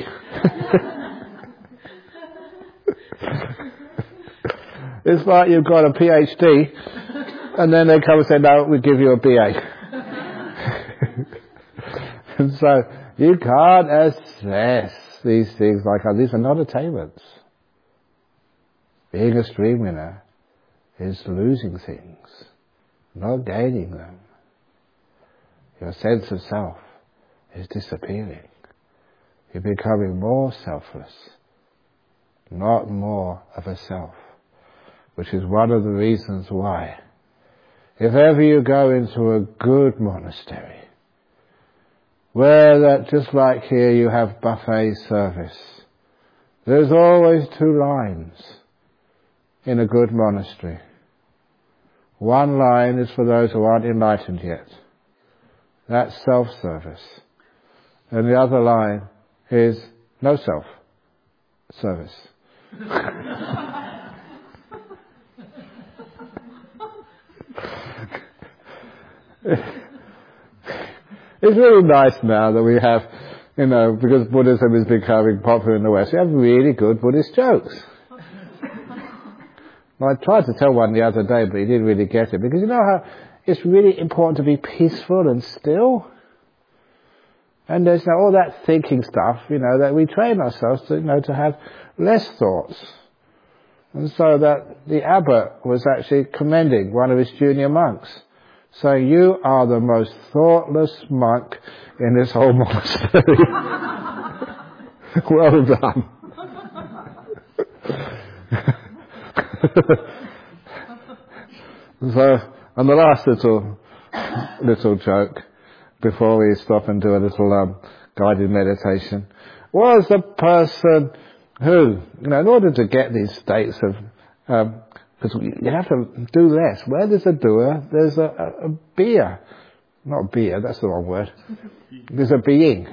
It's like you've got a PhD, and then they come and say, no, we give you a B A. And so you can't assess these things like that. These are not attainments. Being a stream winner is losing things, not gaining them. Your sense of self is disappearing. You're becoming more selfless, not more of a self, which is one of the reasons why, if ever you go into a good monastery, where that, just like here you have buffet service, there's always two lines in a good monastery. One line is for those who aren't enlightened yet. That's self-service. And the other line is no self-service. It's really nice now that we have, you know, because Buddhism is becoming popular in the West, we have really good Buddhist jokes. Well, I tried to tell one the other day, but he didn't really get it. Because you know how it's really important to be peaceful and still? And there's you know, all that thinking stuff, you know, that we train ourselves to, you know, to have less thoughts. And so that the abbot was actually commending one of his junior monks, saying, you are the most thoughtless monk in this whole monastery. Well done. So, and the last little little joke before we stop and do a little um, guided meditation was a person who, you know, in order to get these states of, um, because you have to do less. Where there's a doer, there's a, a, a beer. Not beer, that's the wrong word. There's a being.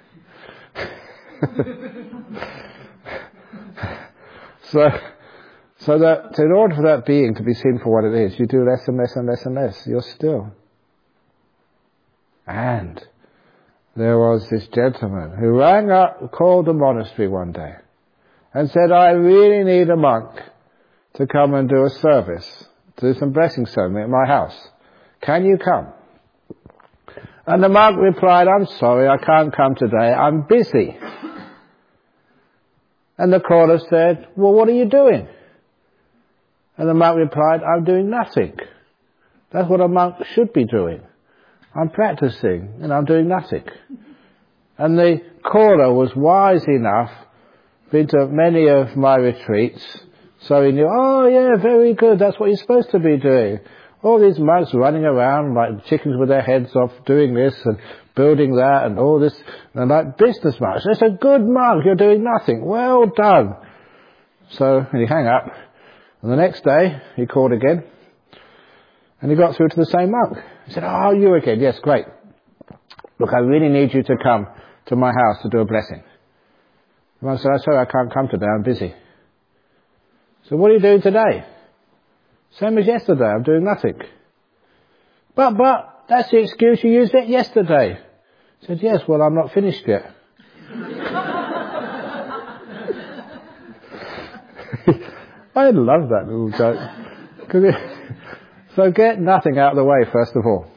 so. So that in order for that being to be seen for what it is, you do less and less and less and less. You're still. And there was this gentleman who rang up, called the monastery one day and said, I really need a monk to come and do a service, to do some blessing ceremony at my house. Can you come? And the monk replied, I'm sorry, I can't come today. I'm busy. And the caller said, well, what are you doing? And the monk replied, I'm doing nothing. That's what a monk should be doing. I'm practicing and I'm doing nothing. And the caller was wise enough, been to many of my retreats, so he knew, oh yeah, very good, that's what you're supposed to be doing. All these monks running around like chickens with their heads off, doing this and building that and all this, and like business monks. It's a good monk, you're doing nothing. Well done. So, and he hung up. And the next day, he called again, and he got through to the same monk. He said, oh, you again? Yes, great. Look, I really need you to come to my house to do a blessing. The monk said, I'm sorry, I can't come today, I'm busy. So what are you doing today? Same as yesterday, I'm doing nothing. But, but, that's the excuse you used it yesterday. He said, yes, well, I'm not finished yet. I love that little joke. 'Cause it, so get nothing out of the way, first of all.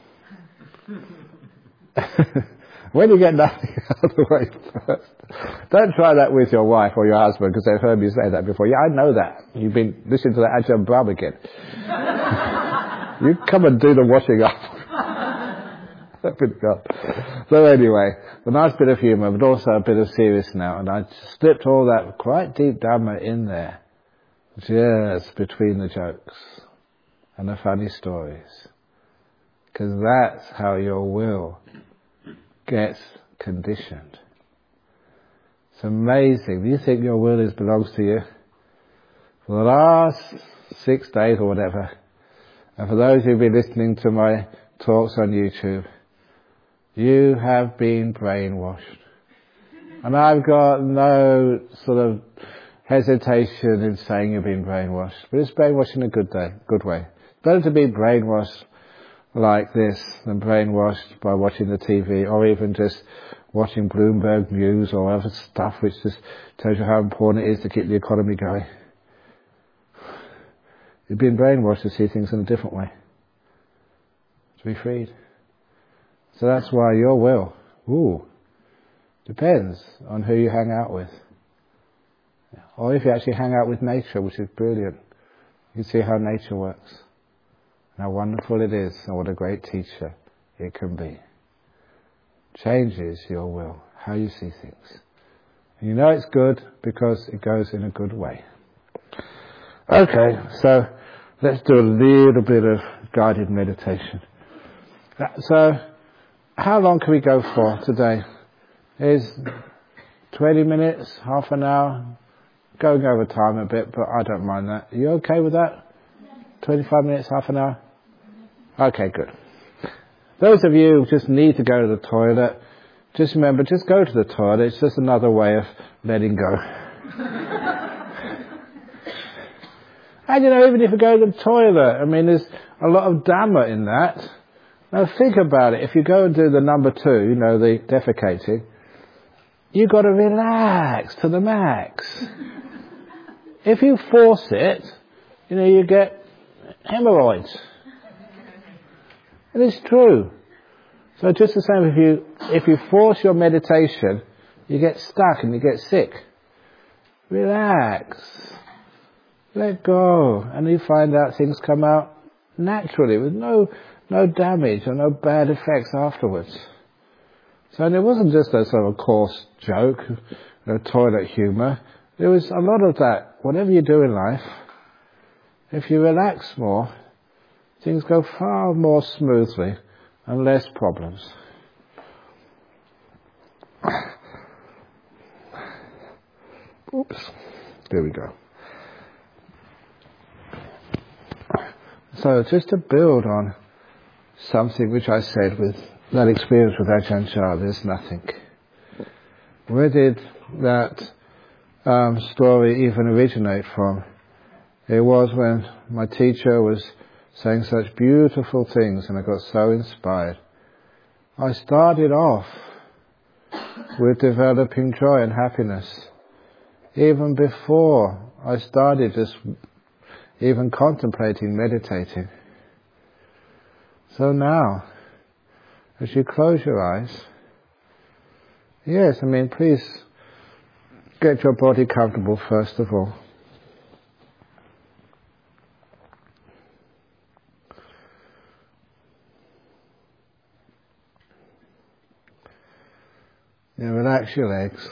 When you get nothing out of the way first, don't try that with your wife or your husband, because they've heard me say that before. Yeah, I know that. You've been listening to that Ajahn Brahm again. You come and do the washing up. So anyway, a nice bit of humour, but also a bit of serious now, and I slipped all that quite deep Dhamma in there, just between the jokes and the funny stories, because that's how your will gets conditioned. It's amazing. You think your will is belongs to you? For the last six days or whatever, and for those who've been listening to my talks on YouTube, you have been brainwashed. And I've got no sort of hesitation in saying you've been brainwashed. But it's brainwashed in a good day, good way. It's better to be brainwashed like this than brainwashed by watching the T V or even just watching Bloomberg News or other stuff which just tells you how important it is to keep the economy going. You've been brainwashed to see things in a different way. To be freed. So that's why your will, ooh, depends on who you hang out with. Or if you actually hang out with nature, which is brilliant. You can see how nature works. And how wonderful it is, and what a great teacher it can be. Changes your will, how you see things. And you know it's good because it goes in a good way. Okay, so let's do a little bit of guided meditation. So, how long can we go for today? Is twenty minutes, half an hour? Going over time a bit, but I don't mind that. Are you okay with that? twenty-five minutes, half an hour? Okay, good. Those of you who just need to go to the toilet, just remember, just go to the toilet. It's just another way of letting go. And you know, even if you go to the toilet, I mean, there's a lot of Dhamma in that. Now think about it. If you go and do the number two, you know, the defecating, you've got to relax to the max. If you force it, you know, you get hemorrhoids. And it's true. So just the same, if you if you force your meditation, you get stuck and you get sick. Relax. Let go. And you find out things come out naturally with no no damage or no bad effects afterwards. So and it wasn't just a sort of coarse joke, you know, toilet humour. There was a lot of that. Whatever you do in life, if you relax more, things go far more smoothly and less problems. Oops. There we go. So just to build on something which I said with that experience with Ajahn Chah, there's nothing. Where did that um, story even originate from? It was when my teacher was saying such beautiful things and I got so inspired. I started off with developing joy and happiness even before I started just even contemplating, meditating. So now, as you close your eyes, yes, I mean, please get your body comfortable first of all. Yeah, relax your legs.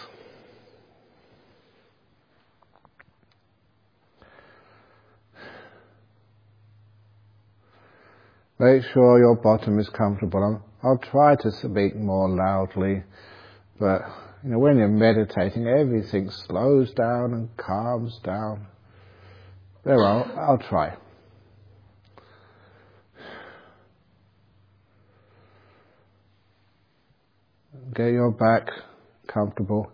Make sure your bottom is comfortable. I'm, I'll try to speak more loudly, but you know, when you're meditating, everything slows down and calms down. There, I'll, I'll try. Get your back comfortable.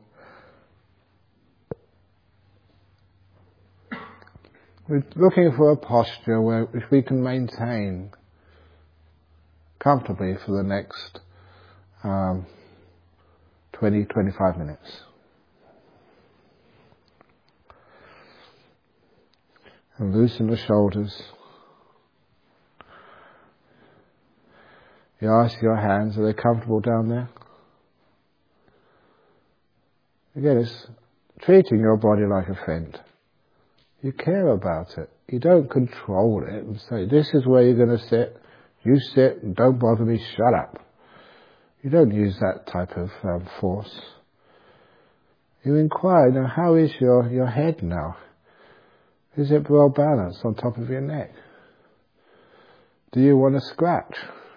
We're looking for a posture where which we can maintain comfortably for the next um, twenty to twenty-five minutes. And loosen the shoulders. You ask your hands, are they comfortable down there? Again, it's treating your body like a friend. You care about it. You don't control it and say, this is where you're going to sit. You sit and don't bother me, shut up. You don't use that type of um, force. You inquire, now how is your, your head now? Is it well balanced on top of your neck? Do you want to scratch?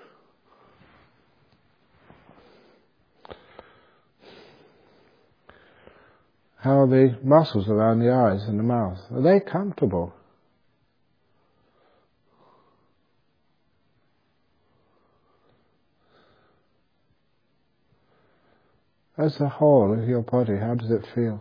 How are the muscles around the eyes and the mouth? Are they comfortable? As the whole of your body, how does it feel?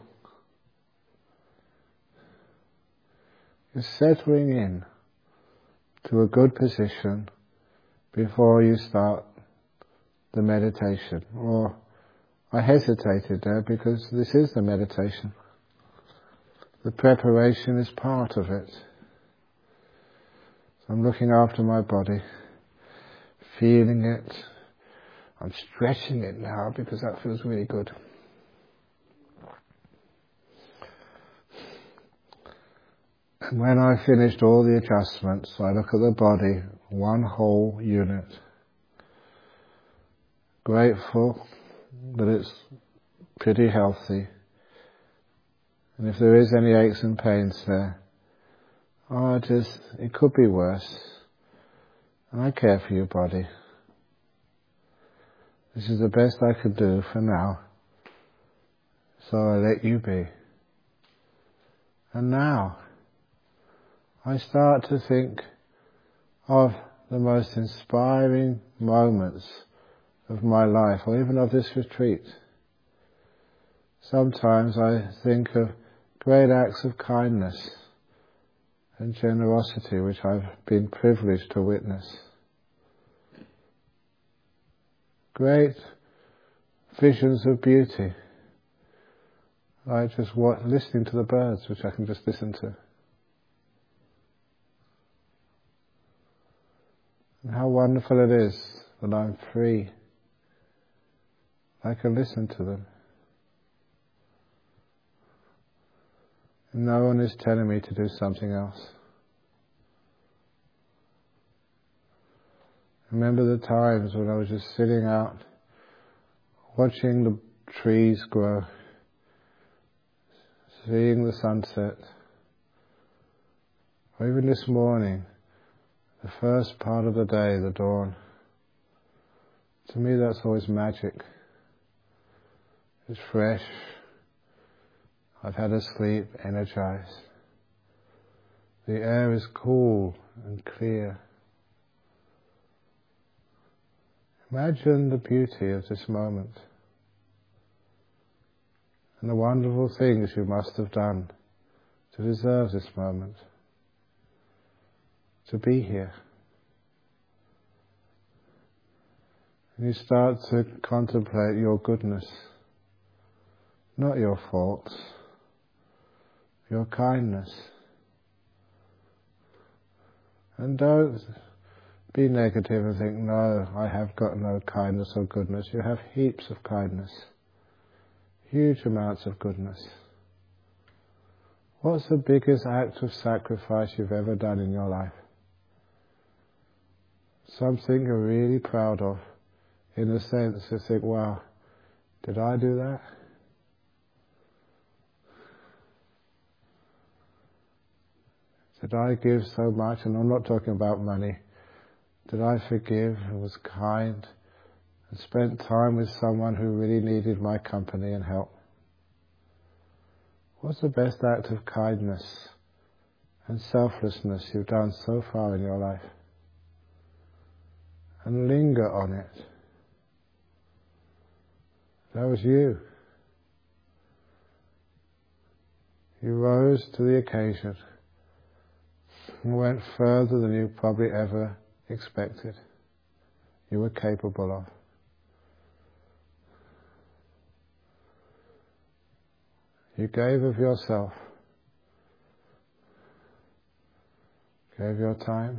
You're settling in to a good position before you start the meditation. Or I hesitated there because this is the meditation. The preparation is part of it. So I'm looking after my body, feeling it. I'm stretching it now because that feels really good. And when I finished all the adjustments, I look at the body, one whole unit. Grateful that it's pretty healthy. And if there is any aches and pains there, oh, just, it could be worse. And I care for your body. This is the best I could do for now. So I let you be. And now, I start to think of the most inspiring moments of my life, or even of this retreat. Sometimes I think of great acts of kindness and generosity which I've been privileged to witness. Great visions of beauty, like just what, listening to the birds, which I can just listen to. And how wonderful it is that I'm free. I can listen to them. And no one is telling me to do something else. Remember the times when I was just sitting out, watching the trees grow, seeing the sunset, or even this morning, the first part of the day, the dawn. To me that's always magic. It's fresh. I've had a sleep, energized. The air is cool and clear. Imagine the beauty of this moment and the wonderful things you must have done to deserve this moment, to be here. And you start to contemplate your goodness, not your faults, your kindness. And don't be negative and think, no, I have got no kindness or goodness. You have heaps of kindness, huge amounts of goodness. What's the biggest act of sacrifice you've ever done in your life? Something you're really proud of, in a sense you think, wow, did I do that? Did I give so much? And I'm not talking about money. Did I forgive and was kind and spent time with someone who really needed my company and help? What's the best act of kindness and selflessness you've done so far in your life? And linger on it. That was you. You rose to the occasion and went further than you probably ever expected. You were capable of. You gave of yourself. gave your time,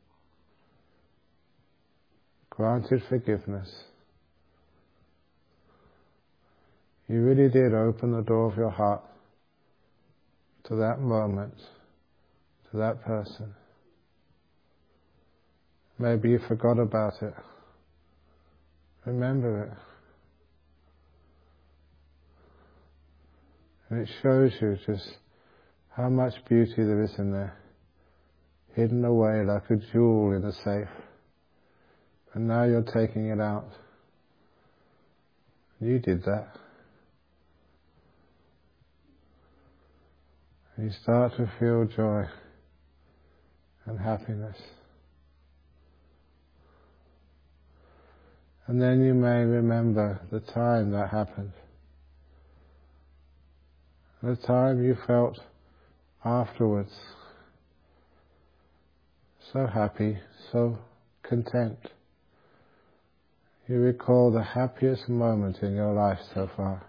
granted forgiveness. You really did open the door of your heart to that moment, to that person. Maybe you forgot about it. Remember it. And it shows you just how much beauty there is in there, hidden away like a jewel in a safe. And now you're taking it out. You did that. And you start to feel joy and happiness. And then you may remember the time that happened. The time you felt afterwards so happy, so content. You recall the happiest moment in your life so far.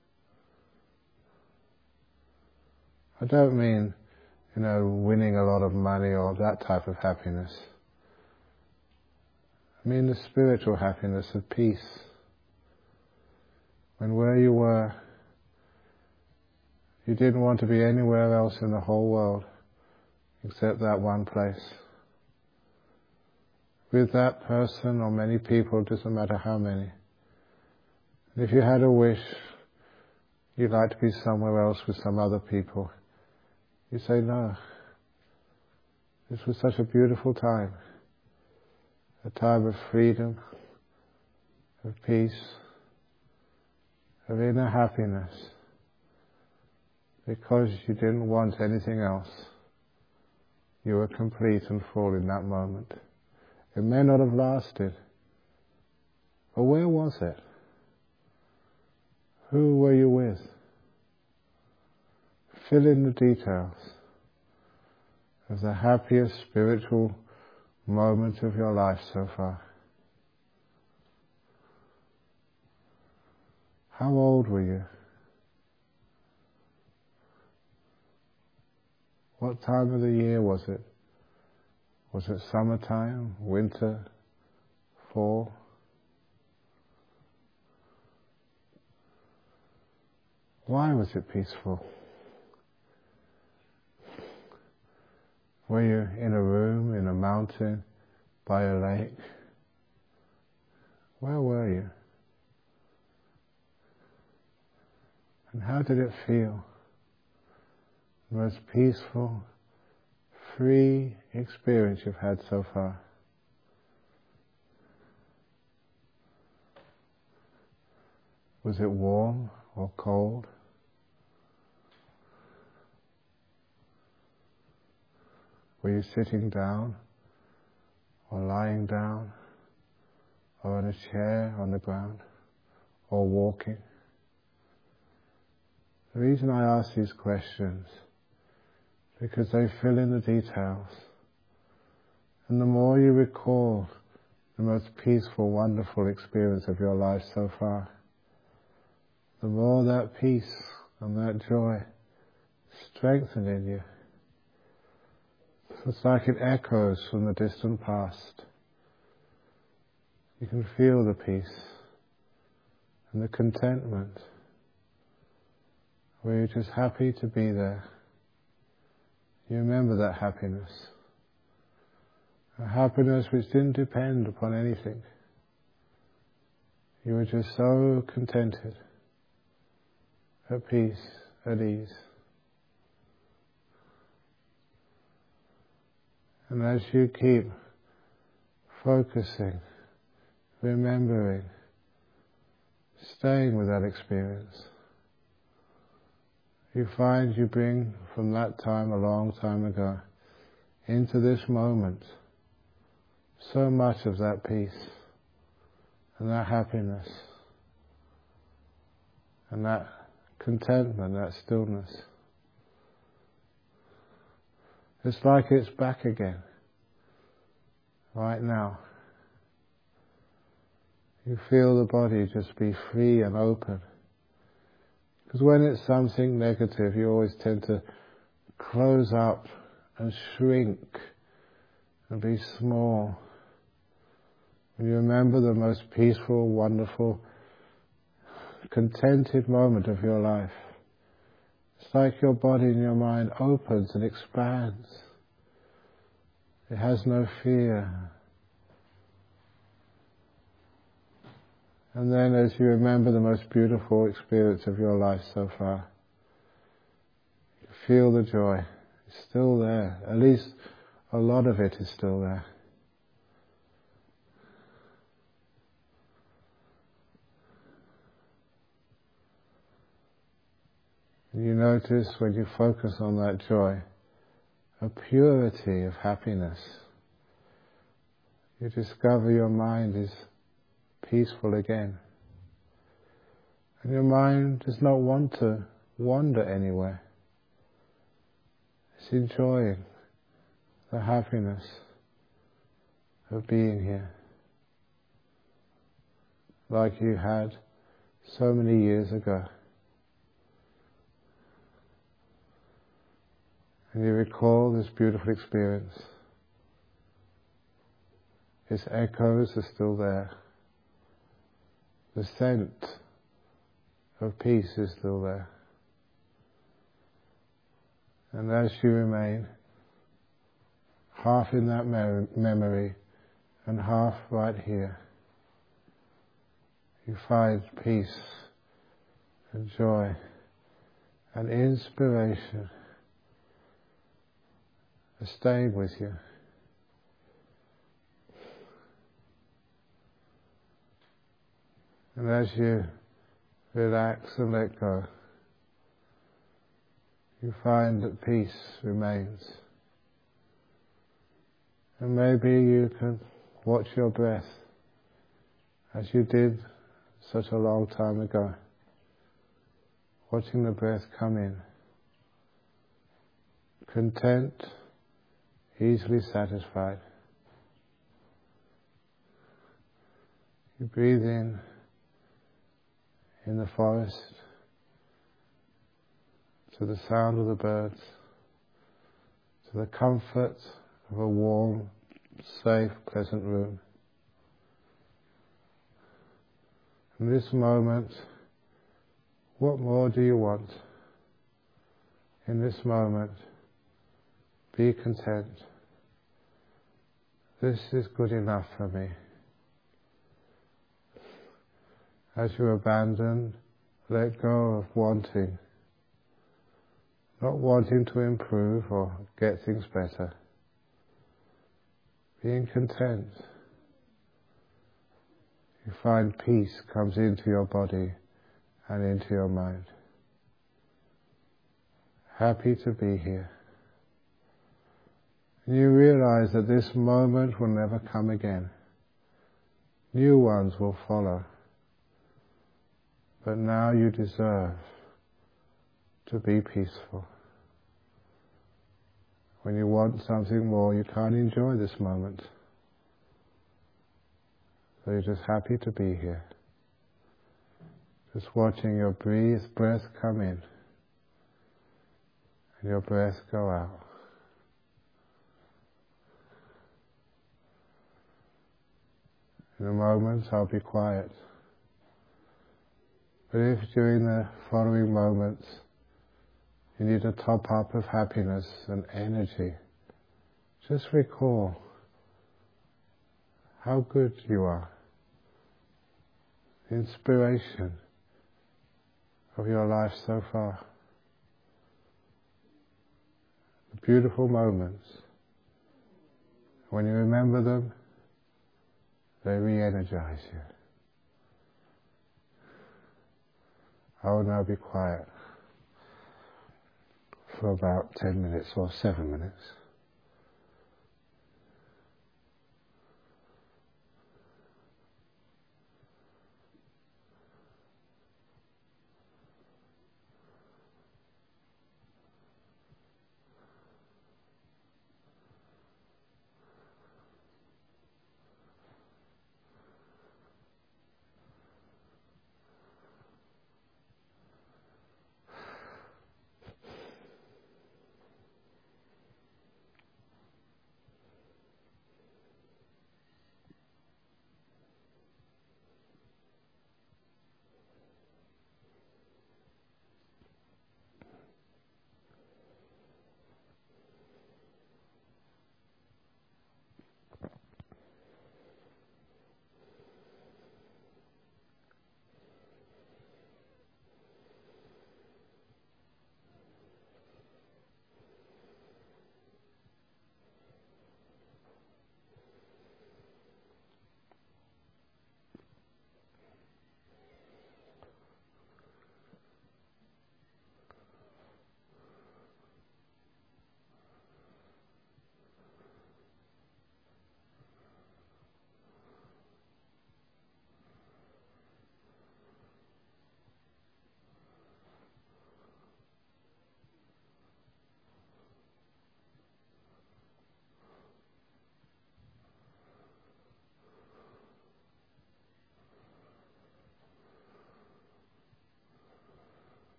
I don't mean, you know, winning a lot of money or that type of happiness. I mean the spiritual happiness of peace. When where you were, you didn't want to be anywhere else in the whole world except that one place. With that person or many people, it doesn't matter how many. And if you had a wish, you'd like to be somewhere else with some other people, you say no. This was such a beautiful time. A time of freedom, of peace, of inner happiness. Because you didn't want anything else. You were complete and full in that moment. It may not have lasted. But where was it? Who were you with? Fill in the details of the happiest spiritual moment of your life so far. How old were you? What time of the year was it? Was it summertime, winter, fall? Why was it peaceful? Were you in a room, in a mountain, by a lake? Where were you? And how did it feel? The most peaceful, free experience you've had so far. Was it warm or cold? Were you sitting down or lying down or in a chair on the ground or walking? The reason I ask these questions is because they fill in the details. And the more you recall the most peaceful, wonderful experience of your life so far, the more that peace and that joy strengthen in you. It's like it echoes from the distant past. You can feel the peace and the contentment, where you're just happy to be there. You remember that happiness. A happiness which didn't depend upon anything. You were just so contented, at peace, at ease. And as you keep focusing, remembering, staying with that experience, you find you bring from that time, a long time ago, into this moment, so much of that peace, and that happiness, and that contentment, that stillness. It's like it's back again, right now. You feel the body just be free and open. Because when it's something negative, you always tend to close up and shrink and be small. When you remember the most peaceful, wonderful, contented moment of your life, it's like your body and your mind opens and expands. It has no fear. And then as you remember the most beautiful experience of your life so far, you feel the joy. It's still there. At least a lot of it is still there. You notice when you focus on that joy, a purity of happiness. You discover your mind is peaceful again. And your mind does not want to wander anywhere. It's enjoying the happiness of being here, like you had so many years ago. And you recall this beautiful experience. Its echoes are still there. The scent of peace is still there. And as you remain half in that me- memory and half right here, you find peace and joy and inspiration are staying with you. And as you relax and let go, you find that peace remains. And maybe you can watch your breath as you did such a long time ago, watching the breath come in, content, easily satisfied. You breathe in in the forest, to the sound of the birds, to the comfort of a warm, safe, pleasant room. In this moment, what more do you want? In this moment, be content. This is good enough for me. As you abandon, let go of wanting, not wanting to improve or get things better. Being content. You find peace comes into your body and into your mind. Happy to be here. And you realize that this moment will never come again. New ones will follow. But now you deserve to be peaceful. When you want something more, you can't enjoy this moment. So you're just happy to be here. Just watching your breathe, breath come in and your breath go out. In a moment I'll be quiet. But if during the following moments you need a top up of happiness and energy, just recall how good you are. The inspiration of your life so far. The beautiful moments. When you remember them, they re-energize you. I will now be quiet for about ten minutes or seven minutes.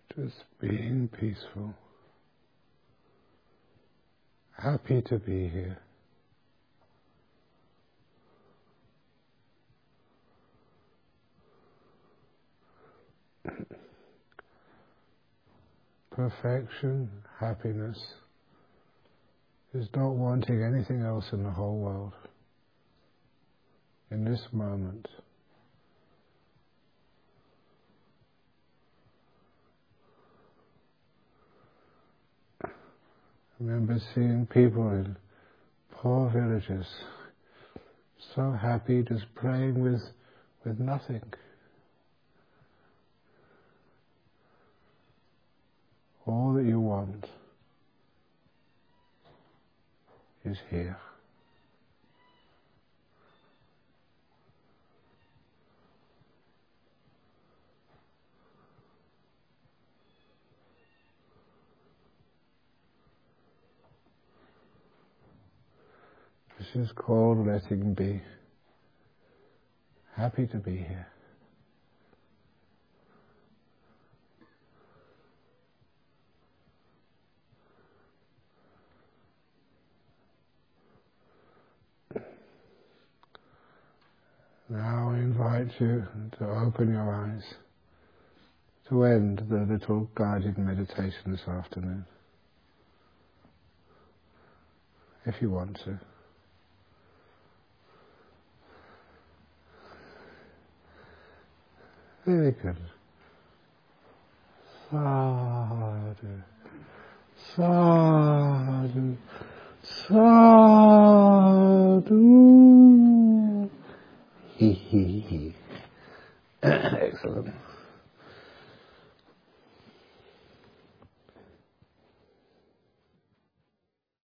Just being peaceful. Happy to be here. Perfection, happiness, is not wanting anything else in the whole world. In this moment, I remember seeing people in poor villages so happy just playing with, with nothing. All that you want is here. This is called letting be. Happy to be here. Now I invite you to open your eyes to end the little guided meditation this afternoon, if you want to. Very good. Sadhu, sadhu, sadhu. He, he, he. Excellent.